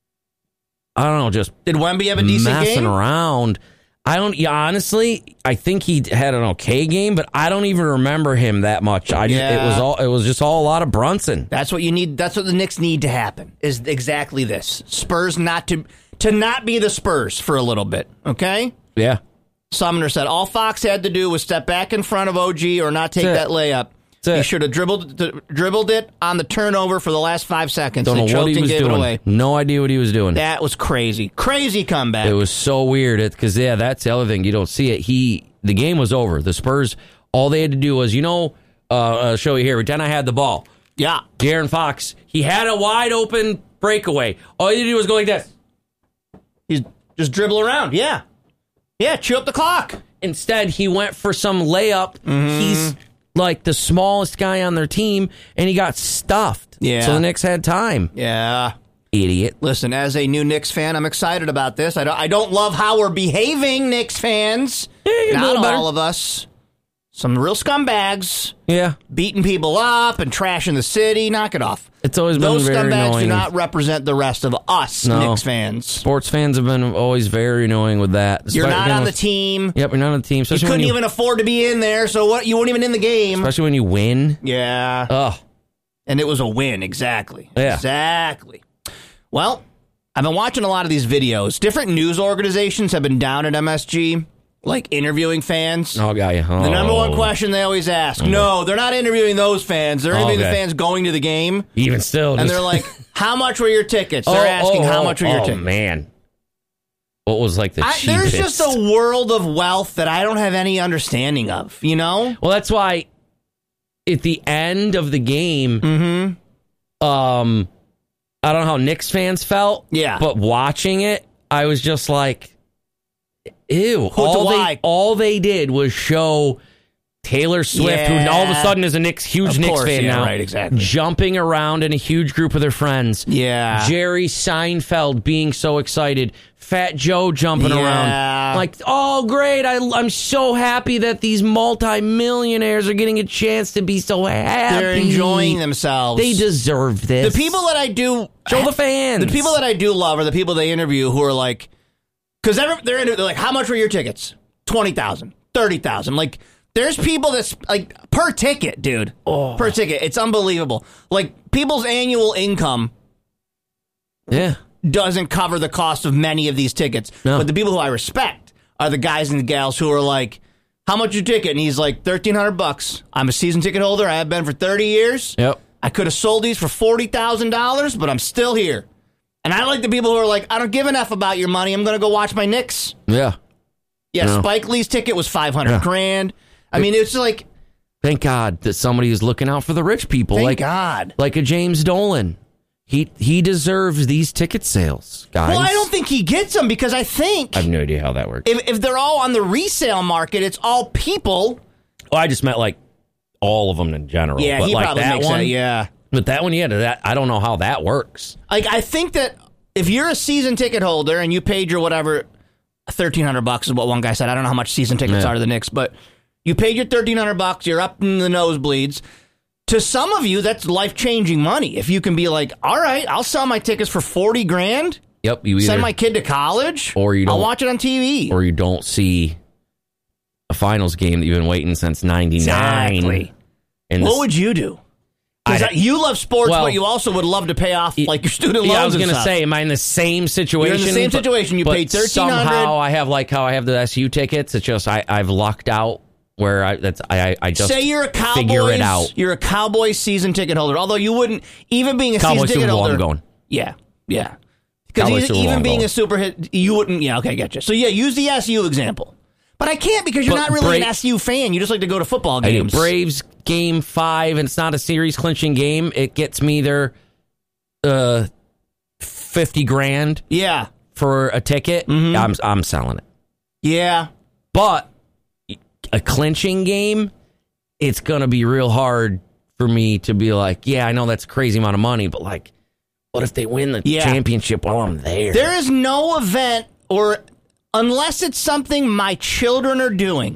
I don't know, just Did Wemby have a decent messing game? around. I don't, yeah, honestly, I think he had an okay game, but I don't even remember him that much. I just, Yeah. it was all, it was just all a lot of Brunson. That's what you need. That's what the Knicks need to happen, is exactly this. Spurs not to, to not be the Spurs for a little bit, okay? Yeah. Sumner said all Fox had to do was step back in front of O G or not take That's that layup. That's He it. should have dribbled dribbled it on the turnover for the last five seconds. Don't They know what choked he and was gave it away. doing. No idea what he was doing. That was crazy. Crazy comeback. It was so weird because, yeah, that's the other thing. You don't see it. He The game was over. The Spurs, all they had to do was, you know, uh, I'll show you here. Then I had the ball. Yeah. De'Aaron Fox, he had a wide open breakaway. All he had to do was go like this. He's just dribble around. Yeah. Yeah, chew up the clock. Instead, he went for some layup. Mm-hmm. He's like the smallest guy on their team, and he got stuffed. Yeah. So the Knicks had time. Yeah. Idiot. Listen, as a new Knicks fan, I'm excited about this. I don't, I don't love how we're behaving, Knicks fans. a Not little better. all of us. Some real scumbags. Yeah. Beating people up and trashing the city. Knock it off. It's always been Those very scumbags annoying. do not represent the rest of us, No. Knicks fans. Sports fans have been always very annoying with that. You're Especially- not on you know, the team. Yep, you're not on the team. You Especially when couldn't you, even afford to be in there, so what? You weren't even in the game. especially when you win. Yeah. Ugh. And it was a win, exactly. Yeah. Exactly. Well, I've been watching a lot of these videos. Different news organizations have been down at M S G, like interviewing fans. Oh, got you. Oh. The number one question they always ask, no, they're not interviewing those fans. They're interviewing Okay. the fans going to the game. Even still. And just- they're like, how much were your tickets? Oh, They're asking, oh, how oh, much were your oh, tickets? man. What was like the I, cheapest? there's just a world of wealth that I don't have any understanding of, you know? Well, that's why at the end of the game, Mm-hmm. um, I don't know how Knicks fans felt. Yeah. But watching it, I was just like, ew. Who- all why? they all they did was show Taylor Swift, Yeah. who all of a sudden is a Knicks huge Of Knicks course, fan yeah, now, right, exactly. jumping around in a huge group of their friends. Yeah. Jerry Seinfeld being so excited. Fat Joe jumping Yeah. around. Like, oh, great. I, I'm so happy that these multimillionaires are getting a chance to be so happy. They're enjoying themselves. They deserve this. The people that I do Show the fans. The people that I do love are the people they interview who are like, because they're, they're into, they're like, how much were your tickets? twenty thousand, thirty thousand. Like, there's people that's like per ticket, dude. Oh. Per ticket. It's unbelievable. Like, people's annual income Yeah. doesn't cover the cost of many of these tickets. No. But the people who I respect are the guys and the gals who are like, how much your ticket? And he's like, thirteen hundred bucks. I'm a season ticket holder. I have been for thirty years. Yep. I could have sold these for forty thousand dollars, but I'm still here. And I like the people who are like, I don't give an F about your money. I'm going to go watch my Knicks. Yeah. Yeah, No. Spike Lee's ticket was five hundred Yeah. grand. I mean, it's like, Thank God that somebody is looking out for the rich people. thank like, God. like a James Dolan. He he deserves these ticket sales, guys. Well, I don't think he gets them because I think I have no idea how that works. if, if they're all on the resale market, it's all people. Oh, I just meant like all of them in general. Yeah, but he like probably that makes one, that, yeah. But that one, yeah, that I don't know how that works. Like, I think that if you're a season ticket holder and you paid your whatever, thirteen hundred bucks is what one guy said. I don't know how much season tickets Yeah. are to the Knicks, but you paid your thirteen hundred bucks, you're up in the nosebleeds. To some of you, that's life-changing money. If you can be like, all right, I'll sell my tickets for forty grand, Yep, you either send my kid to college, or you I'll don't- watch it on T V. or you don't see a finals game that you've been waiting since ninety-nine. Exactly. And What this- would you do? Because I- you love sports, Well, but you also would love to pay off like your student loans. Yeah, I was and going to stuff. say, am I in the same situation? You're in the same But- situation. You but paid thirteen hundred. Somehow I have like how I have the S U tickets. It's just I, I've lucked out where I that's I I just Say you're a Cowboys, figure it out. You're a Cowboys season ticket holder. Although you wouldn't even being a Cowboys season ticket Super Bowl, holder. I'm going. Yeah, yeah. Because Cowboys even, Super Bowl, even I'm being going. a super hit, you wouldn't. Yeah, okay, gotcha. So yeah, use the S U example. But I can't because you're But not really an Bra- S U fan. You just like to go to football I do. games. Braves game five, and it's not a series clinching game. It gets me their uh fifty grand Yeah, for a ticket. Mm-hmm. I'm I'm selling it. yeah. But a clinching game, it's gonna be real hard for me to be like, yeah, I know that's a crazy amount of money, but like, what if they win the Yeah. championship while I'm there? There is no event, or unless it's something my children are doing,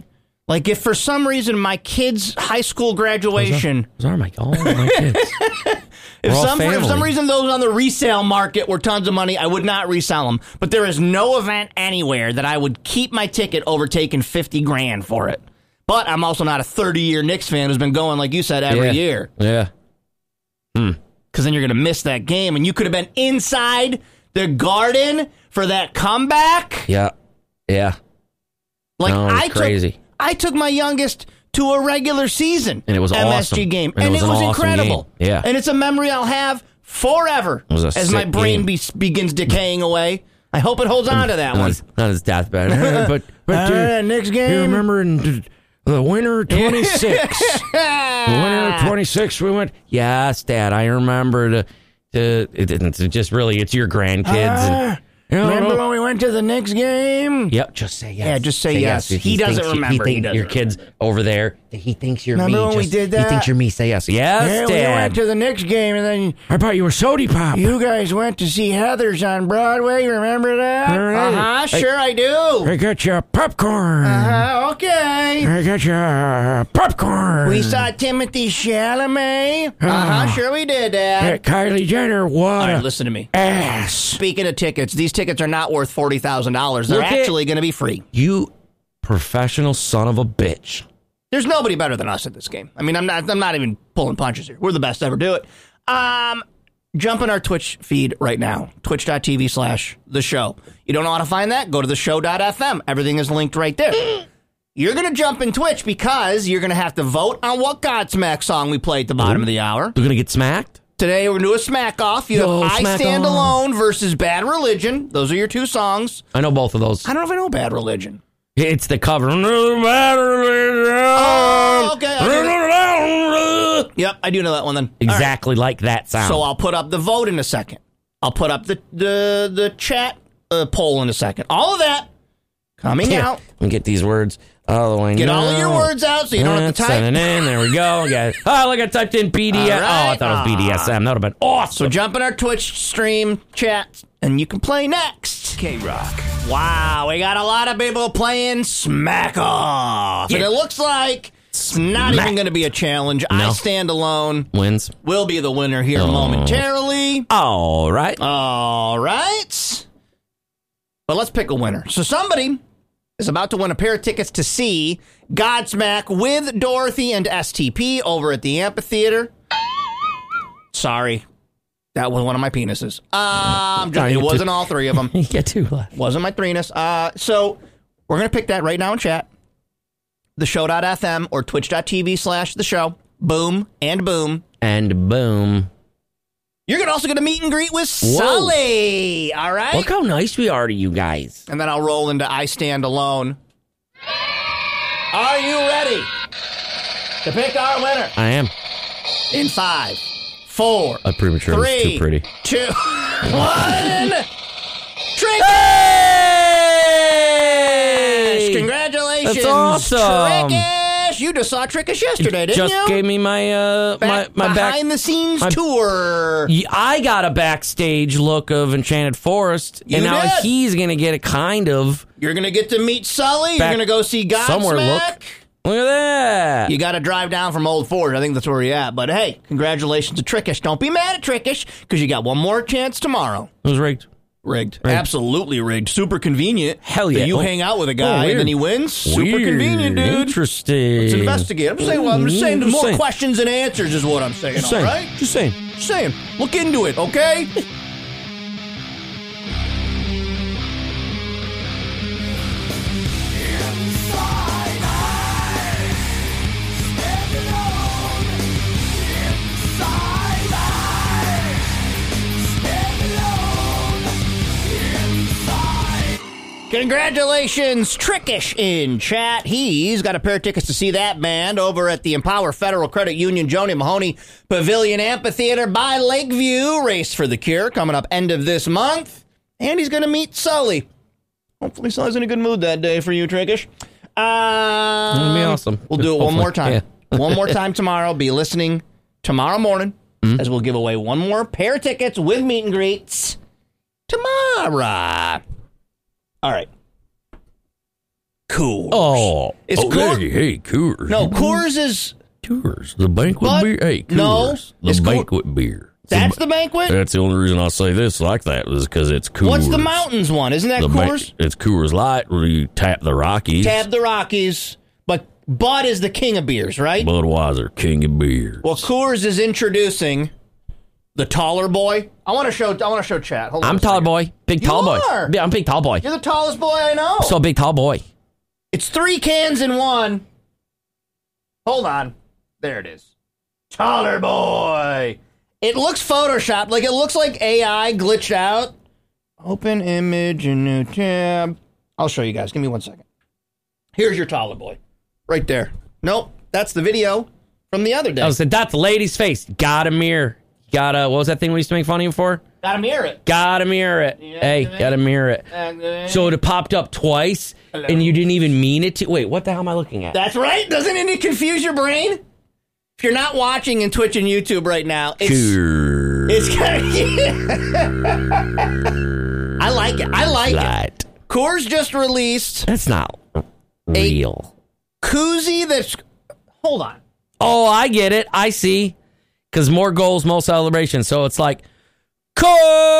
Like, if for some reason my kid's high school graduation... Those are, those are my, all my kids. if, some, for some reason those on the resale market were tons of money, I would not resell them. But there is no event anywhere that I would keep my ticket over taking fifty grand for it. But I'm also not a thirty-year Knicks fan who's been going, like you said, every yeah. year. Yeah. Hmm. Because then you're going to miss that game, and you could have been inside the Garden for that comeback. Yeah. Yeah. Like, no, I crazy. Took, I took my youngest to a regular season and it was M S G awesome. game, and, and it was, it was awesome incredible. Game. Yeah. And it's a memory I'll have forever as my brain be, begins decaying away. I hope it holds on to that not one. As, not as deathbed. but but uh, next game. You remember in the winter of twenty-six. the winter of twenty-six, we went, yes, Dad, I remember the, the it, it's just really, it's your grandkids. Uh, and, you know, remember when we went to the Knicks game? Yep, just say yes. Yeah, just say, say yes. yes. He, he doesn't remember. You, he, he doesn't your remember. kids over there, he thinks you're remember me. When just, we did that? He thinks you're me. Say yes. Yes, yeah, Dad. we went to the Knicks game, and then I bought you a sody pop. You guys went to see Heathers on Broadway. Remember that? Right. Uh-huh, sure I do. I got you popcorn. Uh-huh, okay. I got you popcorn. We saw Timothy Chalamet. Uh-huh, uh, sure we did, Dad. Kylie Jenner, what All right, listen to me. Ass. Speaking of tickets, these tickets are not worth forty thousand dollars. They're Look actually going to be free. You professional son of a bitch. There's nobody better than us at this game. I mean, I'm not I'm not even pulling punches here. We're the best to ever do it. Um, jump in our Twitch feed right now. Twitch.tv slash the show. You don't know how to find that? Go to the show dot f m. Everything is linked right there. You're going to jump in Twitch because you're going to have to vote on what Godsmack song we play at the bottom Ooh. of the hour. You're going to get smacked? Today, we're going to do a smack off. You Yo, have I Stand on. Alone versus Bad Religion. Those are your two songs. I know both of those. I don't know if I know Bad Religion. It's the cover. Oh, okay. I yep, I do know that one then. Exactly right. Like that sound. So I'll put up the vote in a second. I'll put up the the, the chat uh, poll in a second. All of that coming yeah. out. Let me get these words all the way Get now. all of your words out so you don't have to type. In. There we go. Got, oh, look, I typed in B D S. Right. Oh, I thought it was B D S M. That would have been awesome. So jump in our Twitch stream chat and you can play next. K-Rock. Wow, we got a lot of people playing Smack Off. Yeah. And it looks like it's not Smack. even going to be a challenge. No. I Stand Alone wins. Will be the winner here oh. momentarily. All right. All right. But let's pick a winner. So somebody is about to win a pair of tickets to see Godsmack with Dorothy and S T P over at the amphitheater. Sorry. That was one of my penises. Um, it wasn't all three of them. You get two left. Wasn't my threeness. Uh, so we're going to pick that right now in chat. The show dot f m or twitch.tv slash the show. Boom and boom. And boom. You're gonna also going to meet and greet with Sully. All right? Look how nice we are to you guys. And then I'll roll into I Stand Alone. Are you ready to pick our winner? I am. In five. Four. A premature three, too pretty. Two. One. Trickish! Hey! Congratulations. That's awesome. Trickish. You just saw Trickish yesterday, didn't just you? Just gave me my uh back, my my behind back, the scenes my, tour. I got a backstage look of Enchanted Forest, you and now did. he's gonna get a kind of. You're gonna get to meet Sully. You're gonna go see Godsmack. Somewhere look. Look at that. You got to drive down from Old Fort. I think that's where you're at. But hey, congratulations to Trickish. Don't be mad at Trickish because you got one more chance tomorrow. It was rigged. Rigged. rigged. Absolutely rigged. Super convenient. Hell yeah. You oh. hang out with a guy oh, and then he wins. Super weird. convenient, dude. Interesting. Let's investigate. I'm just saying, well, I'm just saying just more saying. questions and answers is what I'm saying, just all saying. right? Just saying. Just saying. Look into it, okay? Congratulations, Trickish in chat. He's got a pair of tickets to see that band over at the Empower Federal Credit Union Joni Mahoney Pavilion Amphitheater by Lakeview. Race for the Cure coming up end of this month. And he's going to meet Sully. Hopefully Sully's in a good mood that day for you, Trickish. Um, That'll be awesome. We'll do it Hopefully. one more time. Yeah. one more time tomorrow. Be listening tomorrow morning mm-hmm. as we'll give away one more pair of tickets with meet and greets tomorrow. All right. Coors. Oh, Is oh Coors- hey, hey, Coors. No, Coors is... Coors, the banquet But- beer. Hey, Coors, no, the it's Coor- banquet beer. That's the banquet? That's the only reason I say this like that is because it's Coors. What's the Mountains one? Isn't that The ban- Coors? it's Coors Light where you tap the Rockies. Tab the Rockies. But Bud is the king of beers, right? Budweiser, king of beers. Well, Coors is introducing the taller boy. I want to show. I want to show chat. Hold on I'm a tall second. boy, big You tall boy. are. Yeah, I'm big tall boy. You're the tallest boy I know. So big tall boy. It's three cans in one. Hold on. There it is. Taller boy. It looks photoshopped. Like it looks like A I glitched out. Open image in new tab. I'll show you guys. Give me one second. Here's your taller boy. Right there. Nope. That's the video from the other day. I said, that's the lady's face. Gotta mirror. Gotta, what was that thing we used to make fun of you for? Gotta mirror it. Gotta mirror it. Yeah, hey, yeah. gotta mirror it. So it popped up twice, Hello. and you didn't even mean it to. Wait, what the hell am I looking at? That's right. Doesn't it confuse your brain? If you're not watching in Twitch and YouTube right now, it's it's kind of. I like it. I like Light. it. Coors just released That's not real. koozie that's. Hold on. Oh, I get it. I see. Because more goals, more celebrations. So it's like, Coors!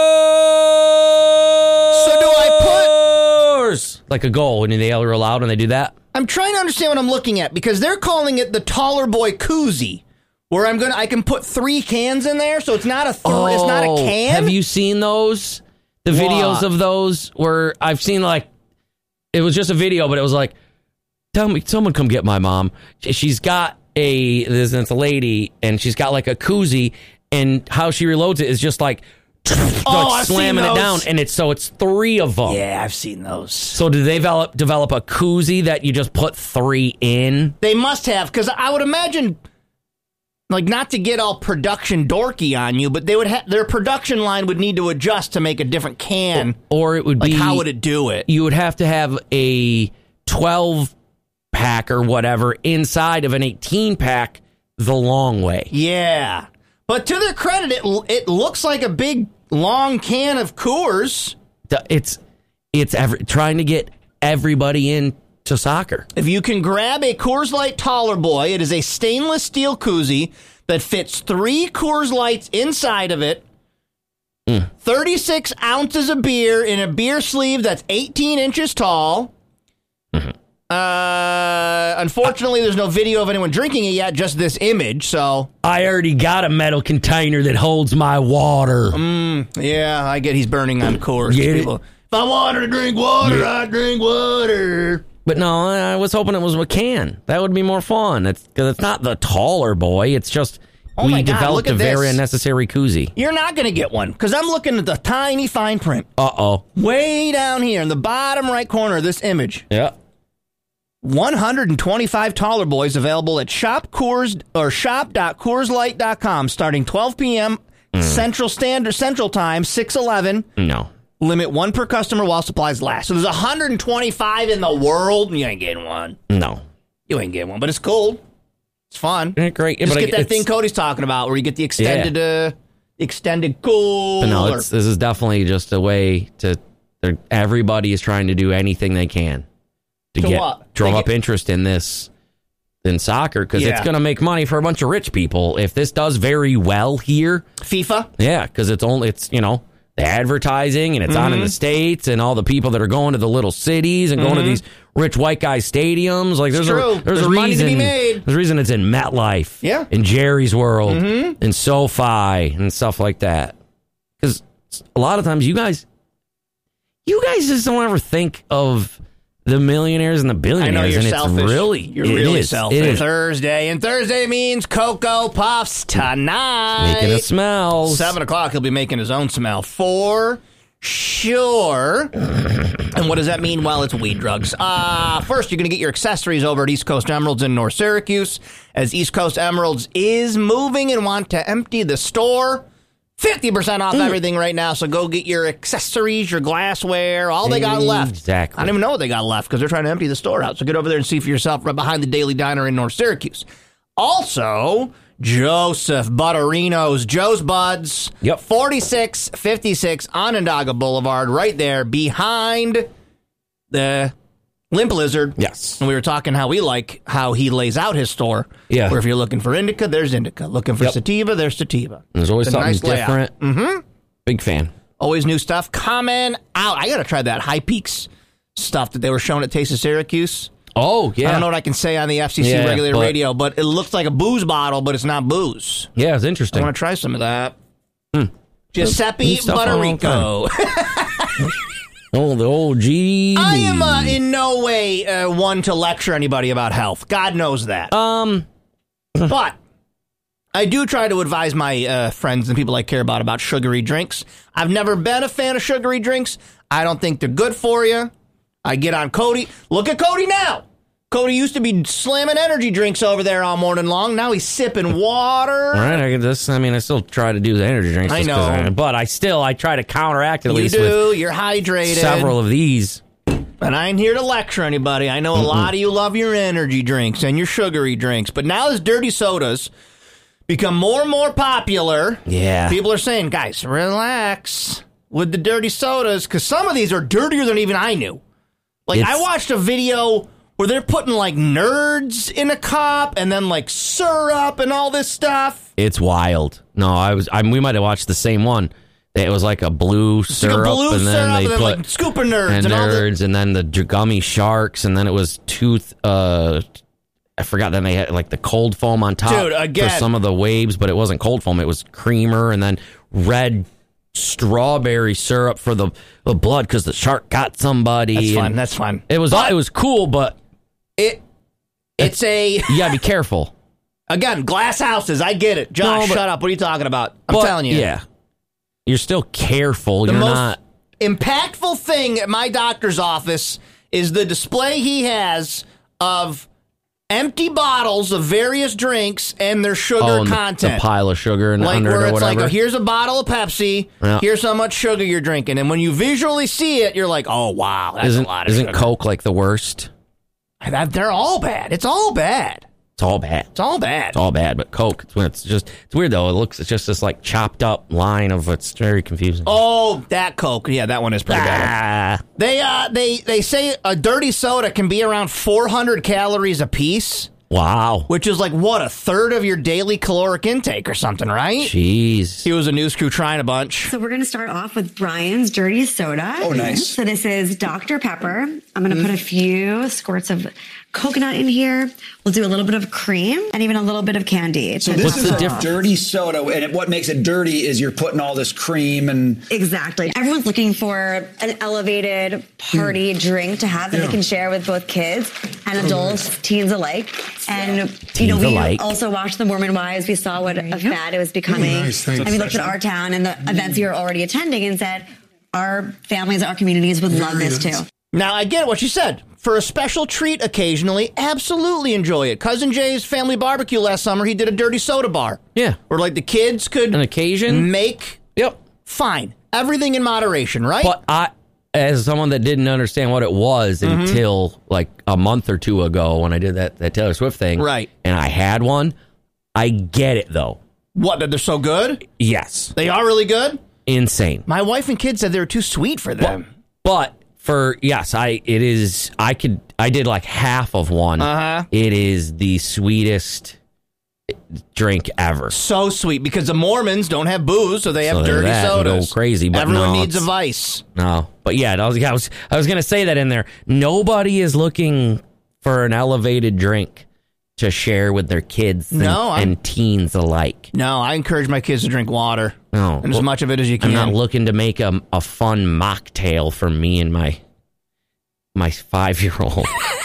So do I put like a goal when they yell loud when they do that? I'm trying to understand what I'm looking at because they're calling it the taller boy koozie, where I'm gonna I can put three cans in there, so it's not a th- Oh, it's not a can. Have you seen those? The videos What? of those where I've seen like it was just a video, but it was like, tell me, someone come get my mom. She's got a there's it's a lady and she's got like a koozie, and how she reloads it is just like, Oh, like I've slamming seen it down, those. and it's so it's three of them. Yeah, I've seen those. So did they develop develop a koozie that you just put three in? They must have, because I would imagine, like, not to get all production dorky on you, but they would ha- their production line would need to adjust to make a different can. Or it would Like, be how would it do it? You would have to have a twelve pack or whatever inside of an eighteen pack the long way. Yeah. But to their credit, it it looks like a big, long can of Coors. It's it's every, trying to get everybody into soccer. If you can grab a Coors Light Taller Boy, it is a stainless steel koozie that fits three Coors Lights inside of it, mm. thirty-six ounces of beer in a beer sleeve that's eighteen inches tall. Mm-hmm. Uh, unfortunately, there's no video of anyone drinking it yet, just this image, so... I already got a metal container that holds my water. Mm, yeah, I get he's burning on Coors. Get People, it? if I wanted to drink water, I drink water. But no, I was hoping it was a can. That would be more fun. It's because it's not the taller boy. It's just Oh we my God, developed look at a very this. unnecessary koozie. You're not going to get one, because I'm looking at the tiny fine print. Uh-oh. Way down here in the bottom right corner of this image. Yeah. one hundred twenty-five Taller Boys available at shop Coors or shop dot coors light dot com starting twelve p.m. Mm. Central Standard Central Time, six eleven. No. Limit one per customer while supplies last. So there's one hundred twenty-five in the world, and you ain't getting one. No. You ain't getting one, but it's cool. It's fun. Yeah, great. Just but get that it's, thing Cody's talking about, where you get the extended, yeah. uh, extended cooler. But no, it's, this is definitely just a way to. Everybody is trying to do anything they can to, To get what? drum They up get- interest in this in soccer because it's Yeah. going to make money for a bunch of rich people if this does very well here. FIFA. Yeah, because it's only it's you know the advertising and it's Mm-hmm. on in the States and all the people that are going to the little cities and going to Mhm. these rich white guy stadiums. Like there's It's true. a there's, There's a money to reason be made. there's a reason it's in MetLife. Yeah. In Jerry's World Mhm. and SoFi and stuff like that. Because a lot of times you guys you guys just don't ever think of the millionaires and the I billionaires, know you're and selfish. it's really You're it really is. selfish. It is. Thursday, and Thursday means Cocoa Puffs tonight. Making it smells. Seven o'clock, he'll be making his own smell for sure. And what does that mean? Well, it's weed drugs. Uh, first, you're going to get your accessories over at East Coast Emeralds in North Syracuse, as East Coast Emeralds is moving and want to empty the store. fifty percent off everything right now, so go get your accessories, your glassware, all they got left. Exactly. I don't even know what they got left because they're trying to empty the store out. So get over there and see for yourself right behind the Daily Diner in North Syracuse. Also, Joseph Butterino's Joe's Buds. Yep. forty-six fifty-six Onondaga Boulevard, right there behind the Limp Lizard. Yes. And we were talking how we like how he lays out his store. Yeah. Where if you're looking for indica, there's indica. Looking for Yep. sativa, there's sativa. There's always It's a something nice layout. different. Mm-hmm. Big fan. Always new stuff coming out. I got to try that High Peaks stuff that they were showing at Taste of Syracuse. Oh, yeah. I don't know what I can say on the F C C Yeah, regulated but- radio, but it looks like a booze bottle, but it's not booze. Yeah, it's I interesting. want to try some of that. Mm. Giuseppe Neat stuff all the Buttarico. Oh, the old G. I am uh, in no way uh, one to lecture anybody about health. God knows that. Um, but I do try to advise my uh, friends and people I care about about sugary drinks. I've never been a fan of sugary drinks. I don't think they're good for you. I get on Cody. Look at Cody now. Cody used to be slamming energy drinks over there all morning long. Now he's sipping water. all right, I can just, I mean, I still try to do the energy drinks. I just 'cause know. I, but I still, I try to counteract at You least do. with You're hydrated. several of these. And I ain't here to lecture anybody. I know a Mm-mm. lot of you love your energy drinks and your sugary drinks. But now as dirty sodas become more and more popular, Yeah. people are saying, guys, relax with the dirty sodas, because some of these are dirtier than even I knew. Like, It's- I watched a video where they're putting, like, nerds in a cup and then, like, syrup and all this stuff. It's wild. No, I was, I, we might have watched the same one. It was like a blue It's syrup, like a blue and then syrup they and then, put like, scooper nerds and, and all the... nerds, and then the gummy sharks, and then it was tooth. Uh, I forgot. Then they had like the cold foam on top Dude, again- for some of the waves, but it wasn't cold foam. It was creamer, and then red strawberry syrup for the, the blood because the shark got somebody. That's and fine, that's fine. It was But- it was cool, but It, it's a... you gotta be careful. Again, glass houses. I get it. Josh, No, but- shut up. What are you talking about? I'm But, telling you. yeah, you're still careful. The You're most not. impactful thing at my doctor's office is the display he has of empty bottles of various drinks and their sugar Oh, and the- content. the pile of sugar and like under where it or it's whatever. like, oh, here's a bottle of Pepsi. Yeah. Here's how much sugar you're drinking. And when you visually see it, you're like, oh, wow, that's isn't a lot of isn't sugar. Coke like the worst? That, they're all bad. It's all bad. It's all bad. It's all bad. It's all bad, but Coke, it's when it's just, it's weird though. It looks, it's just this like chopped up line of, it's very confusing. Oh, that Coke. Yeah, that one is pretty bad. Ah, They uh they they say a dirty soda can be around four hundred calories a piece, wow. which is like what, a third of your daily caloric intake or something, right? Jeez. He was a news crew trying a bunch. So we're going to start off with Brian's Dirty Soda. Oh, nice. So this is Doctor Pepper. I'm going to put a few squirts of coconut in here. We'll do a little bit of cream and even a little bit of candy. So to this top is it a off. dirty soda, and what makes it dirty is you're putting all this cream and... Exactly. Everyone's looking for an elevated party drink to have that Yeah. they can share with both kids and adults, teens alike. And, you know, Teens we alike. also watched The Mormon Wives. We saw what a fad it was becoming. Oh, nice. Thank And you. we looked at our town and the events we were already attending and said, our families, our communities would love this too. Now I get what she said. For a special treat occasionally, absolutely enjoy it. Cousin Jay's family barbecue last summer, he did a dirty soda bar. Yeah. Where like the kids could An occasion. make Yep. fine. Everything in moderation, right? But I, as someone that didn't understand what it was Mm-hmm. until like a month or two ago when I did that, that Taylor Swift thing. Right. And I had one. I get it though. What, that they're so good? Yes. They are really good? Insane. My wife and kids said they were too sweet for them. But for yes, I it is I could I did like half of one. Uh-huh. It is the sweetest drink ever. So sweet, because the Mormons don't have booze, so they have So there's dirty that, and sodas. go crazy, but everyone no, needs a it's- vice. No. But yeah, I was yeah, I was I was gonna say that in there. Nobody is looking for an elevated drink to share with their kids and, No, I'm- and teens alike. No, I encourage my kids to drink water. No. And as Well, much of it as you can. I'm not looking to make a, a fun mocktail for me and my my five year old.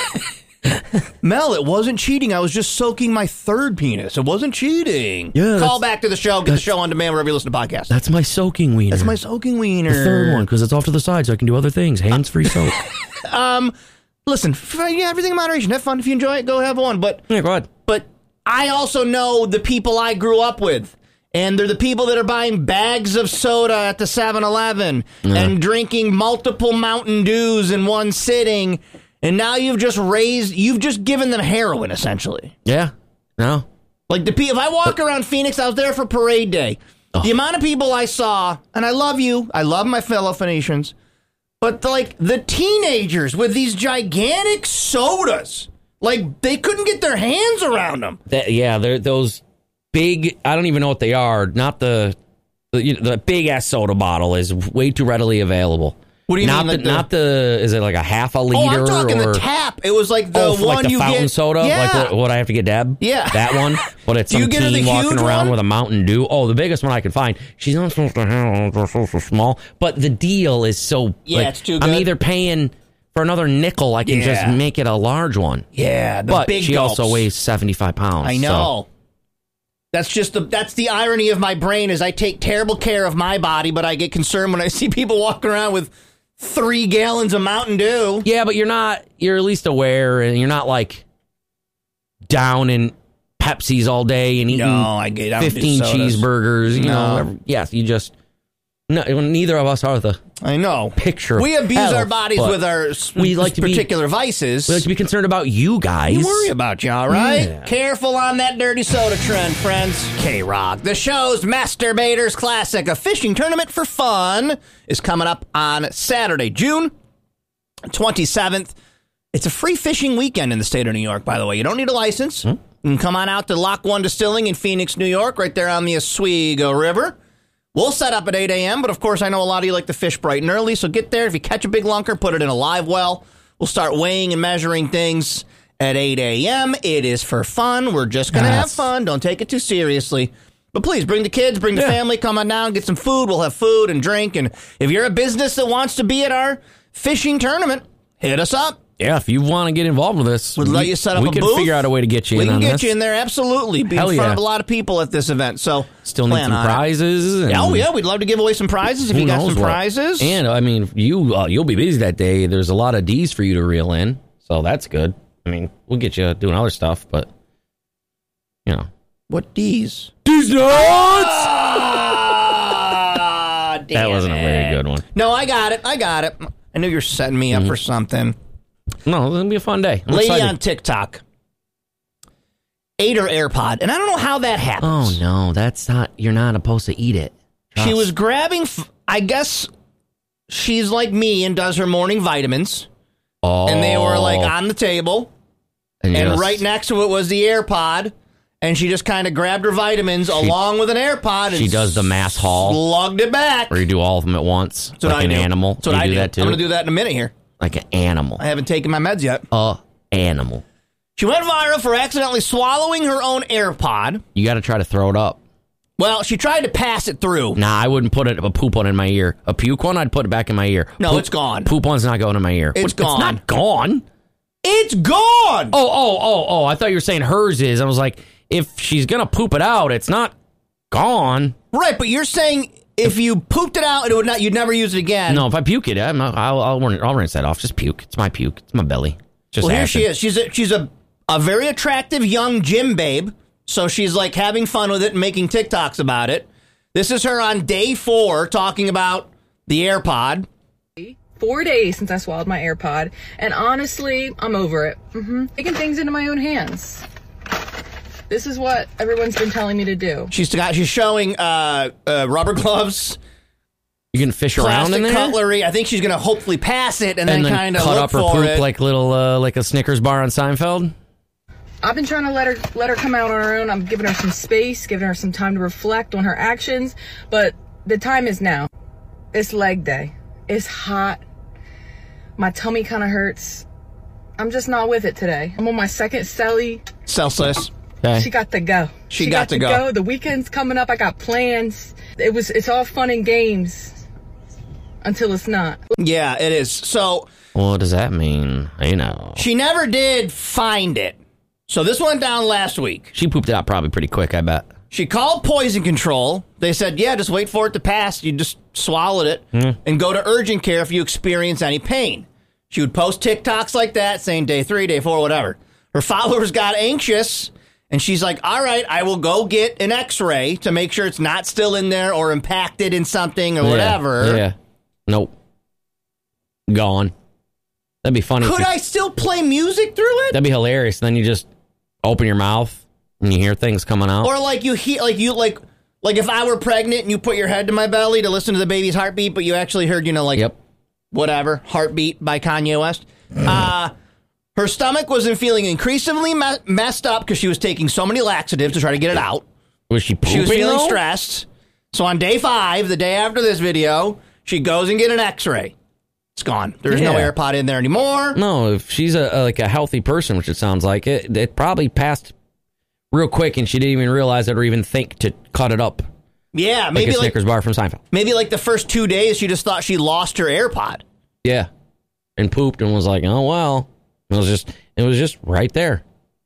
Mel, it wasn't cheating. I was just soaking my third penis. It wasn't cheating. Yeah, Call that's- back to the show. Get the show on demand wherever you listen to podcasts. That's my soaking wiener. That's my soaking wiener. the third one because it's off to the side so I can do other things. Hands free soak. Um, listen, f- yeah, everything in moderation. Have fun. If you enjoy it, go have one. But Yeah, go ahead. But I also know the people I grew up with. And they're the people that are buying bags of soda at the seven eleven Yeah. and drinking multiple Mountain Dews in one sitting. And now you've just raised, you've just given them heroin, essentially. Yeah. No. Like, the pe- if I walk around Phoenix, I was there for parade day. Oh. The amount of people I saw, and I love you, I love my fellow Phoenicians, But the, like the teenagers with these gigantic sodas, like they couldn't get their hands around them. That, yeah, they're those big. I don't even know what they are. Not the the, you know, the big ass soda bottle is way too readily available. What do you not mean? The, Like the, not the. Is it like a half a liter? Oh, I'm talking or, the tap. It was like the oh, one like the you fountain get. soda. Yeah. Like what, what I have to get, Deb. Yeah, that one. But it's Do some you get her the teen walking huge around one? with a Mountain Dew. Oh, the biggest one I can find. She's not supposed to have. They're so, so small. But the deal is so. Yeah, like, it's too I'm good. either paying for another nickel. I can Yeah. just make it a large one. Yeah, the but big she gulps. also weighs seventy-five pounds. I know. So. That's just the that's the irony of my brain is I take terrible care of my body, but I get concerned when I see people walking around with three gallons of Mountain Dew. Yeah, but you're not. You're at least aware, and you're not like down in Pepsis all day and eating No, I get I don't do fifteen sodas. cheeseburgers. You No. know, yes, you just. No, neither of us are the. I know. Picture. We abuse health, our bodies but with our s- we like to be- particular vices. We like to be concerned about you guys. We worry about you, all right? Yeah. Careful on that dirty soda trend, friends. K-Rock, the show's Masturbators Classic, a fishing tournament for fun, is coming up on Saturday, June twenty-seventh. It's a free fishing weekend in the state of New York, by the way. You don't need a license. Hmm? You can come on out to Lock One Distilling in Phoenix, New York, right there on the Oswego River. We'll set up at eight a.m., but of course I know a lot of you like to fish bright and early, so get there. If you catch a big lunker, put it in a live well. We'll start weighing and measuring things at eight a.m. It is for fun. We're just going to Yes. have fun. Don't take it too seriously. But please, bring the kids, bring the Yeah. family, come on down, get some food. We'll have food and drink. And if you're a business that wants to be at our fishing tournament, hit us up. Yeah, if you want to get involved with this, We'd we, let you set up we a can booth. figure out a way to get you We in can on get this. you in there, absolutely. Be Hell in front yeah. of a lot of people at this event. So Still need plan some on it. prizes. And Oh, yeah, we'd love to give away some prizes if who you got knows some what. prizes. And, I mean, you, uh, you'll be busy that day. There's a lot of D's for you to reel in, so that's good. I mean, we'll get you doing other stuff, but, you know. What D's? D's nuts! Ah, damn That wasn't a it. very good one. No, I got it. I got it. I knew you were setting me up Mhm. for something. No, it's going to be a fun day. I'm Lady excited. on TikTok ate her AirPod, and I don't know how that Oh, happens. no, that's not, you're not supposed to eat it. She Trust. was grabbing, f- I guess she's like me and does her morning vitamins, oh. and they were like on the table, and, and just- right next to it was the AirPod, and she just kind of grabbed her vitamins along with an AirPod and She does the mass haul, slugged it back. or you do all of them at once, That's what like I an do. animal. That's what you I do, do. that too? I'm going to do that in a minute here. Like an animal. I haven't taken my meds yet. A animal. She went viral for accidentally swallowing her own AirPod. You got to try to throw it up. Well, she tried to pass it through. Nah, I wouldn't put it a poop one in my ear. A puke one, I'd put it back in my ear. No, Poop- it's gone. Poop one's not going in my ear. It's What- gone. It's not gone. It's gone! Oh, oh, oh, oh! I thought you were saying hers is. I was like, if she's gonna poop it out, it's not gone. Right, but you're saying if you pooped it out, it would not. You'd never use it again. No, if I puke it, I'm, I'll, I'll, rinse- I'll rinse that off. Just puke. It's my puke. It's my belly. Just well, here acid. she is. She's a, she's a a very attractive young gym babe. So she's like having fun with it and making TikToks about it. This is her on day four talking about the AirPod. Four days since I swallowed my AirPod, and honestly, I'm over it. Mm-hmm. Taking things into my own hands. This is what everyone's been telling me to do. She's got she's showing uh, uh, rubber gloves, You can fish around plastic in there, cutlery. I think she's gonna hopefully pass it and, and then, then kind of cut look up her for poop it. like little, uh, like a Snickers bar on Seinfeld. I've been trying to let her let her come out on her own. I'm giving her some space, giving her some time to reflect on her actions, but the time is now. It's leg day. It's hot. My tummy kind of hurts. I'm just not with it today. I'm on my second celly. Celsius. Okay. She got to go. She got to go. The weekend's coming up. I got plans. It was. It's all fun and games until it's not. Yeah, it is. So What does that mean? You know, she never did find it. So this went down last week. she pooped it out probably pretty quick. I bet. She called poison control. They said, yeah, just wait for it to pass. You just swallowed it Mm. and go to urgent care if you experience any pain. She would post TikToks like that saying day three, day four, whatever. Her followers got anxious, and she's like, all right, I will go get an x-ray to make sure it's not still in there or impacted in something or Yeah, whatever. Yeah. Nope. Gone. That'd be funny. if Could you- I still play music through it? That'd be hilarious. Then you just open your mouth and you hear things coming out. Or like you hear, like you like, like if I were pregnant and you put your head to my belly to listen to the baby's heartbeat, but you actually heard, you know, like Yep. whatever, Heartbeat by Kanye West. Uh, her stomach wasn't feeling increasingly me- messed up because she was taking so many laxatives to try to get it out. Was she pooping, She was feeling though? stressed. So on day five, the day after this video, she goes and get an x-ray. It's gone. There's Yeah. no AirPod in there anymore. No, if she's a, a like a healthy person, which it sounds like, it it probably passed real quick, and she didn't even realize it or even think to cut it up. Yeah, Like maybe a like, Snickers bar from Seinfeld. maybe like the first two days, she just thought she lost her AirPod. Yeah, and pooped and was like, "Oh well." It was just it was just right there.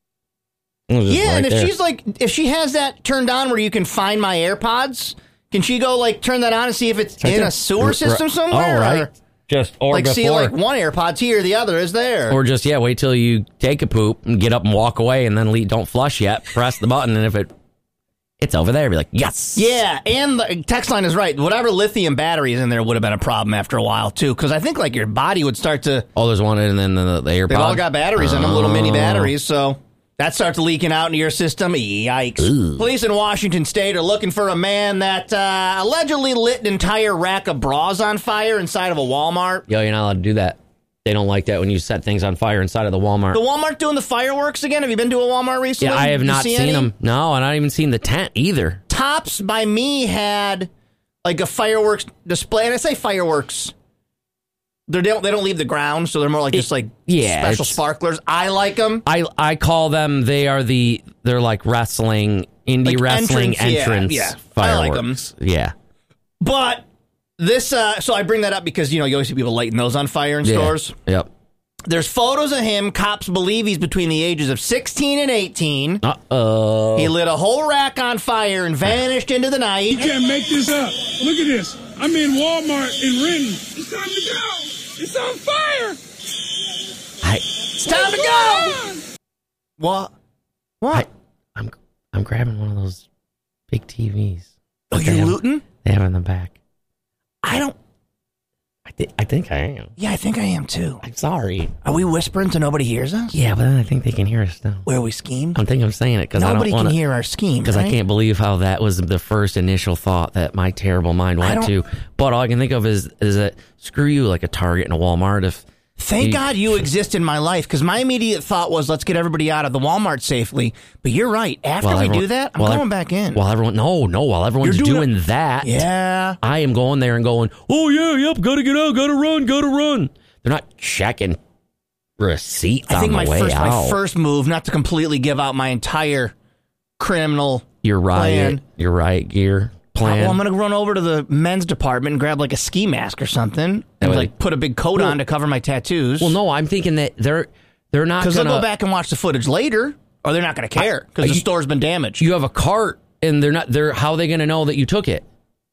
It was just Yeah, right and if there. she's like, if she has that turned on where you can find my AirPods, can she go like turn that on and see if it's Right in there. a sewer system R- somewhere? Oh, right. Or, Just or like before, see like one AirPod's here, the other is there. or just yeah, wait till you take a poop and get up and walk away, and then le- don't flush yet. Press the button, and if it it's over there, be like, yes. Yeah, and the text line is right. Whatever lithium batteries in there would have been a problem after a while too, because I think like your body would start to. Oh, there's one, and then the, the AirPod. They've all got batteries in them, little mini Oh. batteries, so that starts leaking out into your system. Yikes. Ooh. Police in Washington State are looking for a man that uh, allegedly lit an entire rack of bras on fire inside of a Walmart. Yo, you're not allowed to do that. They don't like that when you set things on fire inside of the Walmart. The Walmart doing the fireworks again? Have you been to a Walmart recently? Yeah, I have Did you not see seen any? them. No, and I haven't even seen the tent either. Tops by me had like a fireworks display, and I say fireworks. They don't they don't leave the ground, so they're more like just like yeah, special it's- sparklers. I like them. I I call them. They are the. They're like wrestling, indie Like wrestling entrance, yeah, entrance yeah. I like 'em. fireworks. Yeah. But this, uh, so I bring that up because you know you always see people lighting those on fire in Yeah. stores. Yep. There's photos of him. Cops believe he's between the ages of sixteen and eighteen. Uh oh. He lit a whole rack on fire and vanished into the night. You can't make this up. Look at this. I'm in Walmart in Renton. It's time to go. It's on fire. I, It's time to go. What? What? I, I'm I'm grabbing one of those big T Vs. Oh, that you're they have- looting? They have in the back. I don't. I, th- I think I am. Yeah, I think I am too. I'm sorry. Are we whispering so nobody hears us? Yeah, but then I think they can hear us still. Where we schemed? I'm thinking I'm saying it because I don't Nobody want can to. hear our scheme. Because right? I can't believe how that was the first initial thought that my terrible mind I went to. don't- But all I can think of is is that screw you, like a Target and a Walmart. If Thank you- God you exist in my life, because my immediate thought was, let's get everybody out of the Walmart safely. But you're right. After while we everyone- do that, I'm while going ev- back in. While everyone, no, no, while everyone's You're doing doing, that, yeah. I am going there and going, oh yeah, yep, gotta get out, gotta run, gotta run. They're not checking receipts I think on my the way first, out. my first move, not to completely give out my entire criminal Your riot, plan. your riot gear plan. Well, I'm going to run over to the men's department and grab like a ski mask or something, and way like they- put a big coat Well- on to cover my tattoos. well, no, I'm thinking that they're they're not because going they'll go to. back and watch the footage later, or they're not going to care because the you- store's been damaged. You have a cart, and they're not. They're how are they going to know that you took it?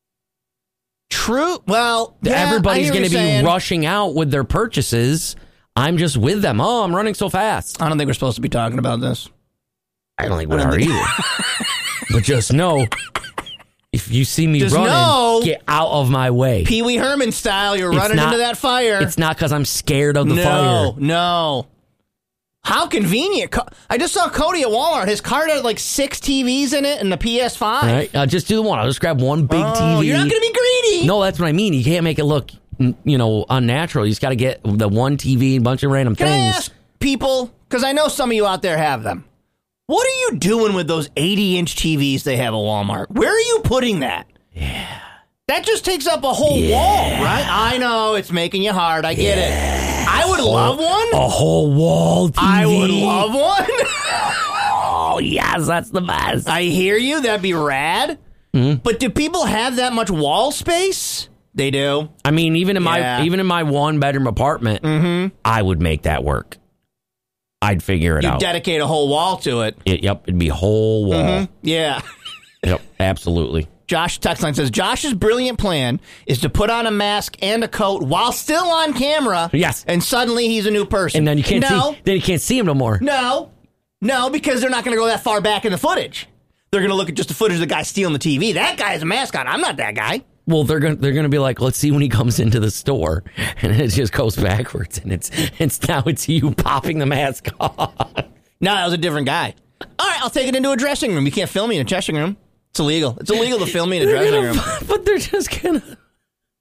True. Well, yeah, I Everybody's hear going what to you're be saying. rushing out with their purchases. I'm just with them. Oh, I'm running so fast. I don't think we're supposed to be talking about this. I don't think we I don't are think- either. But just know, if you see me Just running, know- get out of my way. Pee Wee Herman style, you're It's running not- into that fire. It's not because I'm scared of the no, fire. no. How convenient. Co- I just saw Cody at Walmart. His cart had like six T Vs in it and the P S five. All right, I'll just do the one. I'll just grab one big Oh, T V. you're not going to be greedy. No, that's what I mean. You can't make it look, you know, unnatural. You just got to get the one T V, a bunch of random Can I things. ask people, because I know some of you out there have them, what are you doing with those eighty-inch T Vs they have at Walmart? Where are you putting that? Yeah. That just takes up a whole Yeah. wall, right? I know, it's making you hard. I get it. I would love one. A whole wall T V. I would love one. Oh, yes, that's the best. I hear you. That'd be rad. Mhm. But do people have that much wall space? They do. I mean, even in Yeah. my even in my one bedroom apartment, Mm-hmm. I would make that work. I'd figure it You out. dedicate a whole wall to it. It- yep, it'd be whole wall. Mhm. Yeah. Yep, absolutely. Josh Textline says, Josh's brilliant plan is to put on a mask and a coat while still on camera. Yes. And suddenly he's a new person. And then you can't no, see. Then you can't see him no more. No. No, because they're not going to go that far back in the footage. They're going to look at just the footage of the guy stealing the T V. That guy has a mask on. I'm not that guy. Well, they're gonna they're gonna be like, let's see when he comes into the store, and it just goes backwards, and it's it's now it's you popping the mask off. No, that was a different guy. All right, I'll take it into a dressing room. You can't film me in a dressing room. It's illegal. It's illegal to film me in a They're dressing gonna- room. But they're just gonna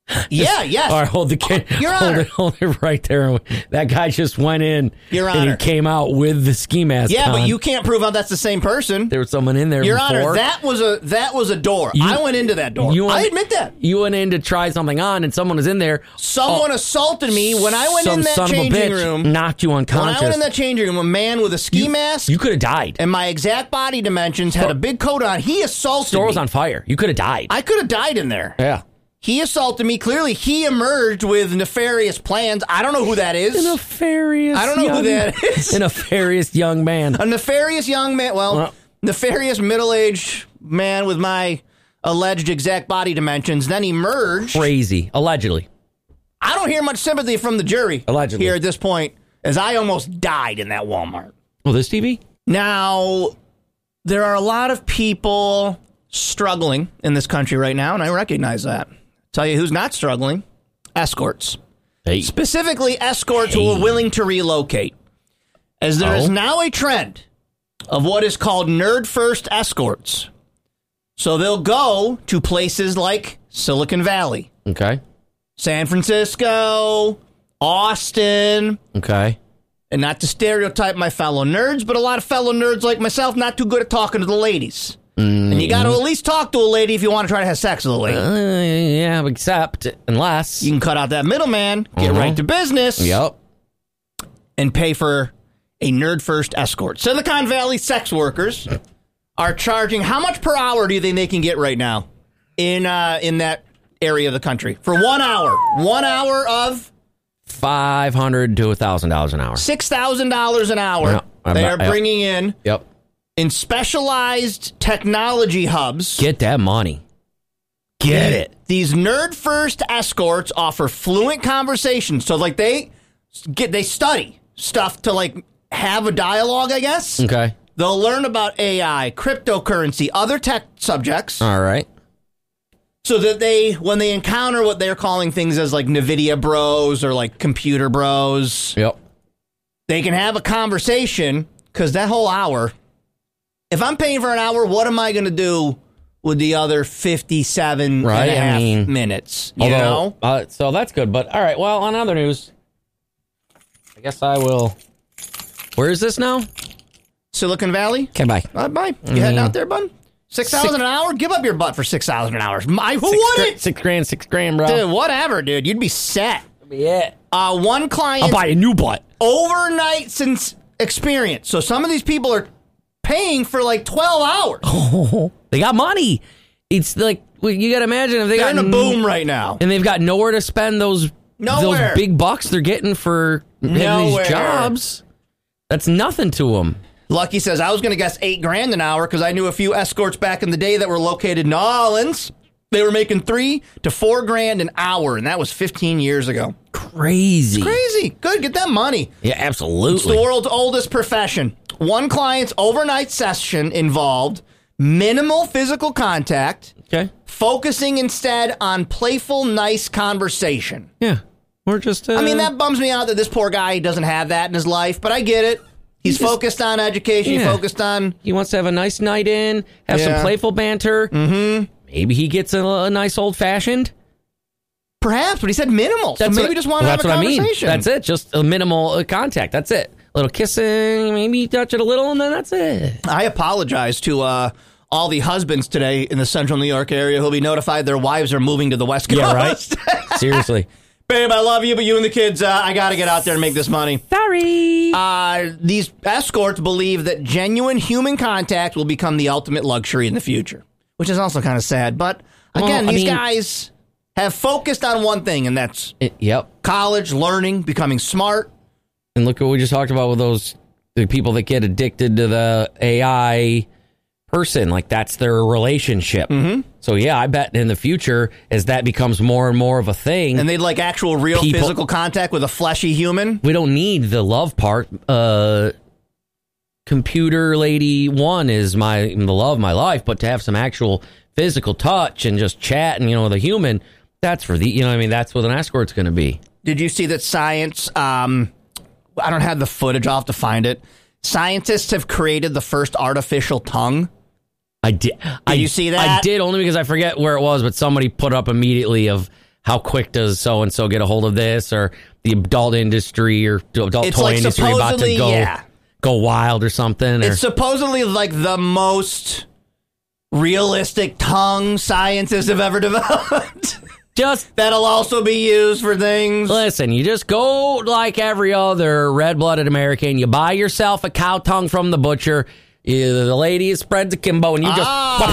Yeah, yes. All right, hold the ca- Your hold Honor. it, hold it right there. That guy just went in Your and Honor. he came out with the ski mask Yeah, on. but you can't prove how that's the same person. There was someone in there Your before. Honor, that was a that was a door. You- I went into that door. You went- I admit that. You went in to try something on, and someone was in there. Someone Oh, assaulted me when I went some in that son of a changing bitch room. knocked you When unconscious. I went in that changing room, a man with a ski mask You could have died. and my exact body dimensions had a big coat on. He assaulted Store me. was on fire. You could have died. I could have died in there. yeah. He assaulted me. Clearly, he emerged with nefarious plans. I don't know who that is. A nefarious. I don't know young, who that is. A nefarious young man. A nefarious young man. Well, Well- nefarious middle-aged man with my alleged exact body dimensions then emerged. Crazy. Allegedly. I don't hear much sympathy from the jury Allegedly. here at this point, as I almost died in that Walmart. Oh, this T V? Now, there are a lot of people struggling in this country right now, and I recognize that. Tell you who's not struggling: escorts. Hey. Specifically, escorts who are willing to relocate. As there is Oh. now a trend of what is called nerd first escorts. So they'll go to places like Silicon Valley, Okay. San Francisco, Austin, Okay. and not to stereotype my fellow nerds, but a lot of fellow nerds like myself not too good at talking to the ladies. And you got to at least talk to a lady if you want to try to have sex with a lady. Uh, yeah, except unless You can cut out that middleman, get Uh-huh. right to business, Yep. and pay for a nerd first escort. Silicon Valley sex workers are charging how much per hour do you think they can get right now in uh, in that area of the country for one hour? One hour of Five hundred to a thousand dollars an hour. six thousand dollars an hour. Yeah, I'm they not- are yeah. bringing in Yep. in specialized technology hubs. Get that money. Get it. These nerd first escorts offer fluent conversations. So like they get they study stuff to like have a dialogue, I guess. Okay. They'll learn about A I, cryptocurrency, other tech subjects. All right. So that they, when they encounter what they're calling things as like NVIDIA bros or like computer bros, Yep. they can have a conversation because that whole hour, if I'm paying for an hour, what am I going to do with the other fifty-seven Right, and a I half mean, minutes? You Although, know? uh, so that's good. But all right. Well, on other news, I guess I will. Where is this now? Silicon Valley? Okay, bye. Uh, bye. You I heading mean, out there, bud? Six thousand an hour? Give up your butt for six thousand an hour. My, who Six, gra- wouldn't? six grand, six grand, bro. Dude, whatever, dude. You'd be set. Yeah. Uh, one client. I'll buy a new butt. Overnight since experience. So some of these people are paying for like twelve hours. Oh, they got money. It's like well, you got to imagine if they They're got in a boom right now. and they've got nowhere to spend those Nowhere. those big bucks they're getting for having Nowhere. these jobs. That's nothing to them. Lucky says, I was going to guess eight grand an hour because I knew a few escorts back in the day that were located in New Orleans. They were making three to four grand an hour, and that was fifteen years ago. Crazy. Crazy. Good. Get that money. Yeah, absolutely. It's the world's oldest profession. One client's overnight session involved minimal physical contact, Okay. focusing instead on playful, nice conversation. Yeah. We're just. Uh, I mean, that bums me out that this poor guy doesn't have that in his life, but I get it. He's He just- focused on education. Yeah. He's focused on... He wants to have a nice night in, have Yeah. some playful banter. Mm-hmm. Maybe he gets a, a nice old fashioned. Perhaps, but he said minimal. So maybe what, just want to well, have that's a what I mean. conversation. That's it. Just a minimal uh, contact. That's it. A little kissing, maybe touch it a little, and then that's it. I apologize to uh, all the husbands today in the central New York area who'll be notified their wives are moving to the West Coast. Yeah, right? Seriously. Babe, I love you, but you and the kids, uh, I got to get out there and make this money. Sorry. Uh, these escorts believe that genuine human contact will become the ultimate luxury in the future, which is also kind of sad. But again, Well, I these mean- guys have focused on one thing, and that's It, yep. college, learning, becoming smart. And look at what we just talked about with those the people that get addicted to the A I person. Like, that's their relationship. Mm-hmm. So, yeah, I bet in the future, as that becomes more and more of a thing, And they'd like actual real People- physical contact with a fleshy human. we don't need the love part. Uh, computer lady one is my the love of my life, but to have some actual physical touch and just chat and, you know, the human, that's for the, you know what I mean? That's what an escort's going to be. Did you see that science, um, I don't have the footage, I'll have to find it. Scientists have created the first artificial tongue. I did. Did you see that? I did, only because I forget where it was, but somebody put up immediately of how quick does so and so get a hold of this, or the adult industry or adult It's toy like industry about to supposedly, go yeah. go wild or something. Or, It's supposedly like the most realistic tongue scientists have ever developed. Just that'll also be used for things. Listen, you just go like every other red-blooded American. You buy yourself a cow tongue from the butcher. You, the lady spreads akimbo, and you just.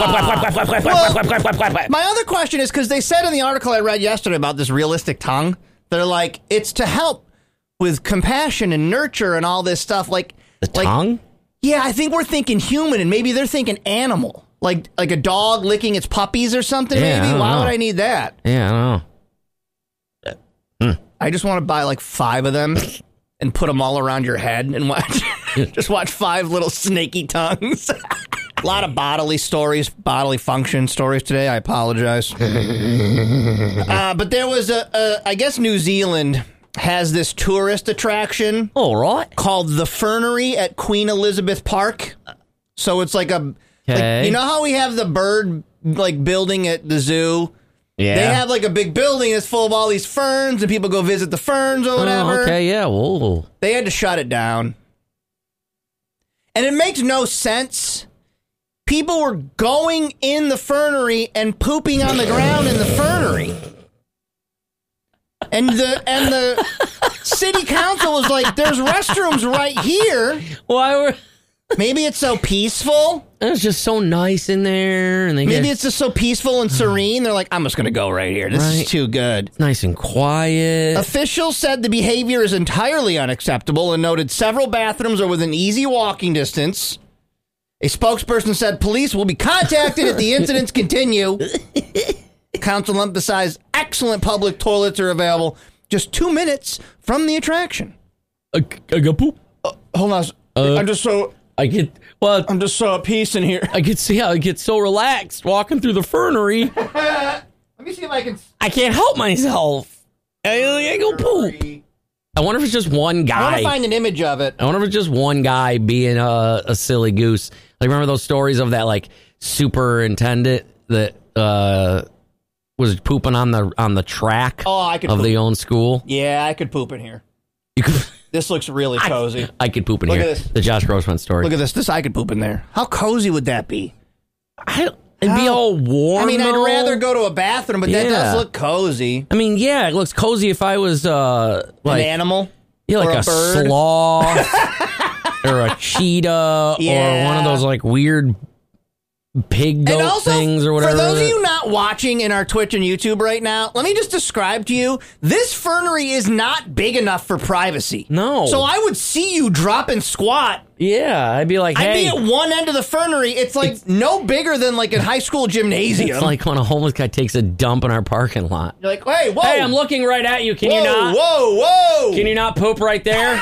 My other question is because they said in the article I read yesterday about this realistic tongue, they're like, it's to help with compassion and nurture and all this stuff. Like the like, tongue? Yeah, I think we're thinking human, and maybe they're thinking animal. Like like a dog licking its puppies or something, Yeah, maybe? I Why don't would know. I need that? Yeah, I don't know. Hmm. I just want to buy like five of them and put them all around your head and watch. Just watch five little snaky tongues. A lot of bodily stories, bodily function stories today. I apologize. uh, but there was a, a, I guess New Zealand has this tourist attraction. All right. Called the Fernery at Queen Elizabeth Park. So it's like a, Okay. like, you know how we have the bird like building at the zoo? Yeah. They have like a big building that's full of all these ferns, and people go visit the ferns or whatever. Oh, okay, yeah. Whoa. They had to shut it down. And it makes no sense. People were going in the fernery and pooping on the ground in the fernery. And the and the city council was like, there's restrooms right here. Why were... Maybe it's so peaceful. It's just so nice in there. And they Maybe get, it's just so peaceful and serene. They're like, I'm just going to go right here. This Right. is too good. It's nice and quiet. Officials said the behavior is entirely unacceptable and noted several bathrooms are within easy walking distance. A spokesperson said police will be contacted if the incidents continue. Council emphasized excellent public toilets are available just two minutes from the attraction. I, I got poop. Uh, hold on. Uh, I'm just so... I get... Well, I'm just so at peace in here. I can see how I get so relaxed walking through the fernery. Let me see if I can... I can't help myself. I, I go poop. I wonder if it's just one guy. I want to find an image of it. I wonder if it's just one guy being a, a silly goose. Like, remember those stories of that, like, superintendent that uh, was pooping on the on the track Oh, I could of poop. the own school? Yeah, I could poop in here. You could, This looks really cozy. I, I could poop in Look here. at this. The Josh Grossman story. Look at this. This I could poop in there. How cozy would that be? I, it'd be How- all warm. I mean, though. I'd rather go to a bathroom, but that Yeah. does look cozy. I mean, yeah, it looks cozy if I was uh, like An animal? yeah, like or a, a bird? sloth or a cheetah or Yeah. one of those like weird pig goat And also, things or whatever. for those of you not watching in our Twitch and YouTube right now, let me just describe to you, this fernery is not big enough for privacy. No. So I would see you drop and squat. Yeah, I'd be like, I'd hey. be at one end of the fernery. It's like It's- no bigger than like a high school gymnasium. It's like when a homeless guy takes a dump in our parking lot. You're like, hey, whoa. Hey, I'm looking right at you. Can whoa, you not? Whoa, whoa. Can you not poop right there?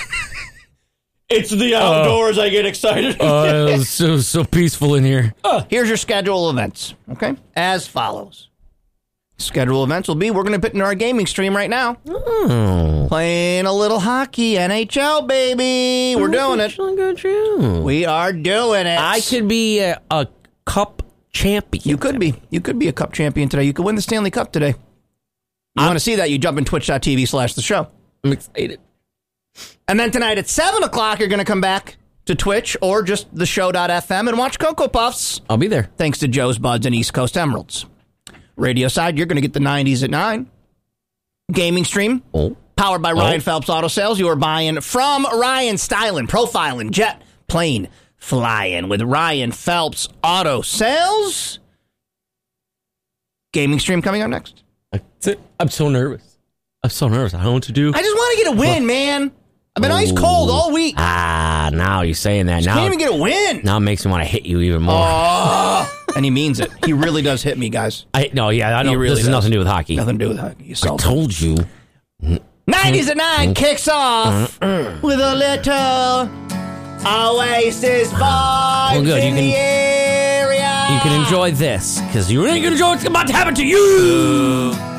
It's the outdoors. I get excited. uh, it's so so peaceful in here. Uh, here's your schedule of events, okay? As follows. Schedule events will be, we're going to put into our gaming stream right now. Oh. Playing a little hockey, N H L, baby. We're doing it. it. We are doing it. I could be a, a cup champion. You could be. You could be a cup champion today. You could win the Stanley Cup today. You want to see that, you jump in twitch.tv slash the show. I'm excited. And then tonight at seven o'clock, you're going to come back to Twitch or just the show dot f m and watch Cocoa Puffs. I'll be there. Thanks to Joe's Buds and East Coast Emeralds. Radio side, you're going to get the nineties at nine. Gaming stream, oh. powered by Ryan Oh. Phelps Auto Sales. You are buying from Ryan Styling, profiling, jet, plane, flying with Ryan Phelps Auto Sales. Gaming stream coming up next. That's it. I'm so nervous. I'm so nervous. I don't know what to do. I just want to get a win, man. I've been ice cold all week. Ah, now you're saying that. Just Now, can't even get a win. now it makes me want to hit you even more. Oh, and he means it. He really does hit me, guys. I no, yeah, I know. He really this has does. nothing to do with hockey. Nothing to do with hockey. You I salty. told you. nineties at nine kicks off with a little Oasis vibes Well, good. in You the can- area. You can enjoy this because you ain't gonna enjoy what's about to happen to you.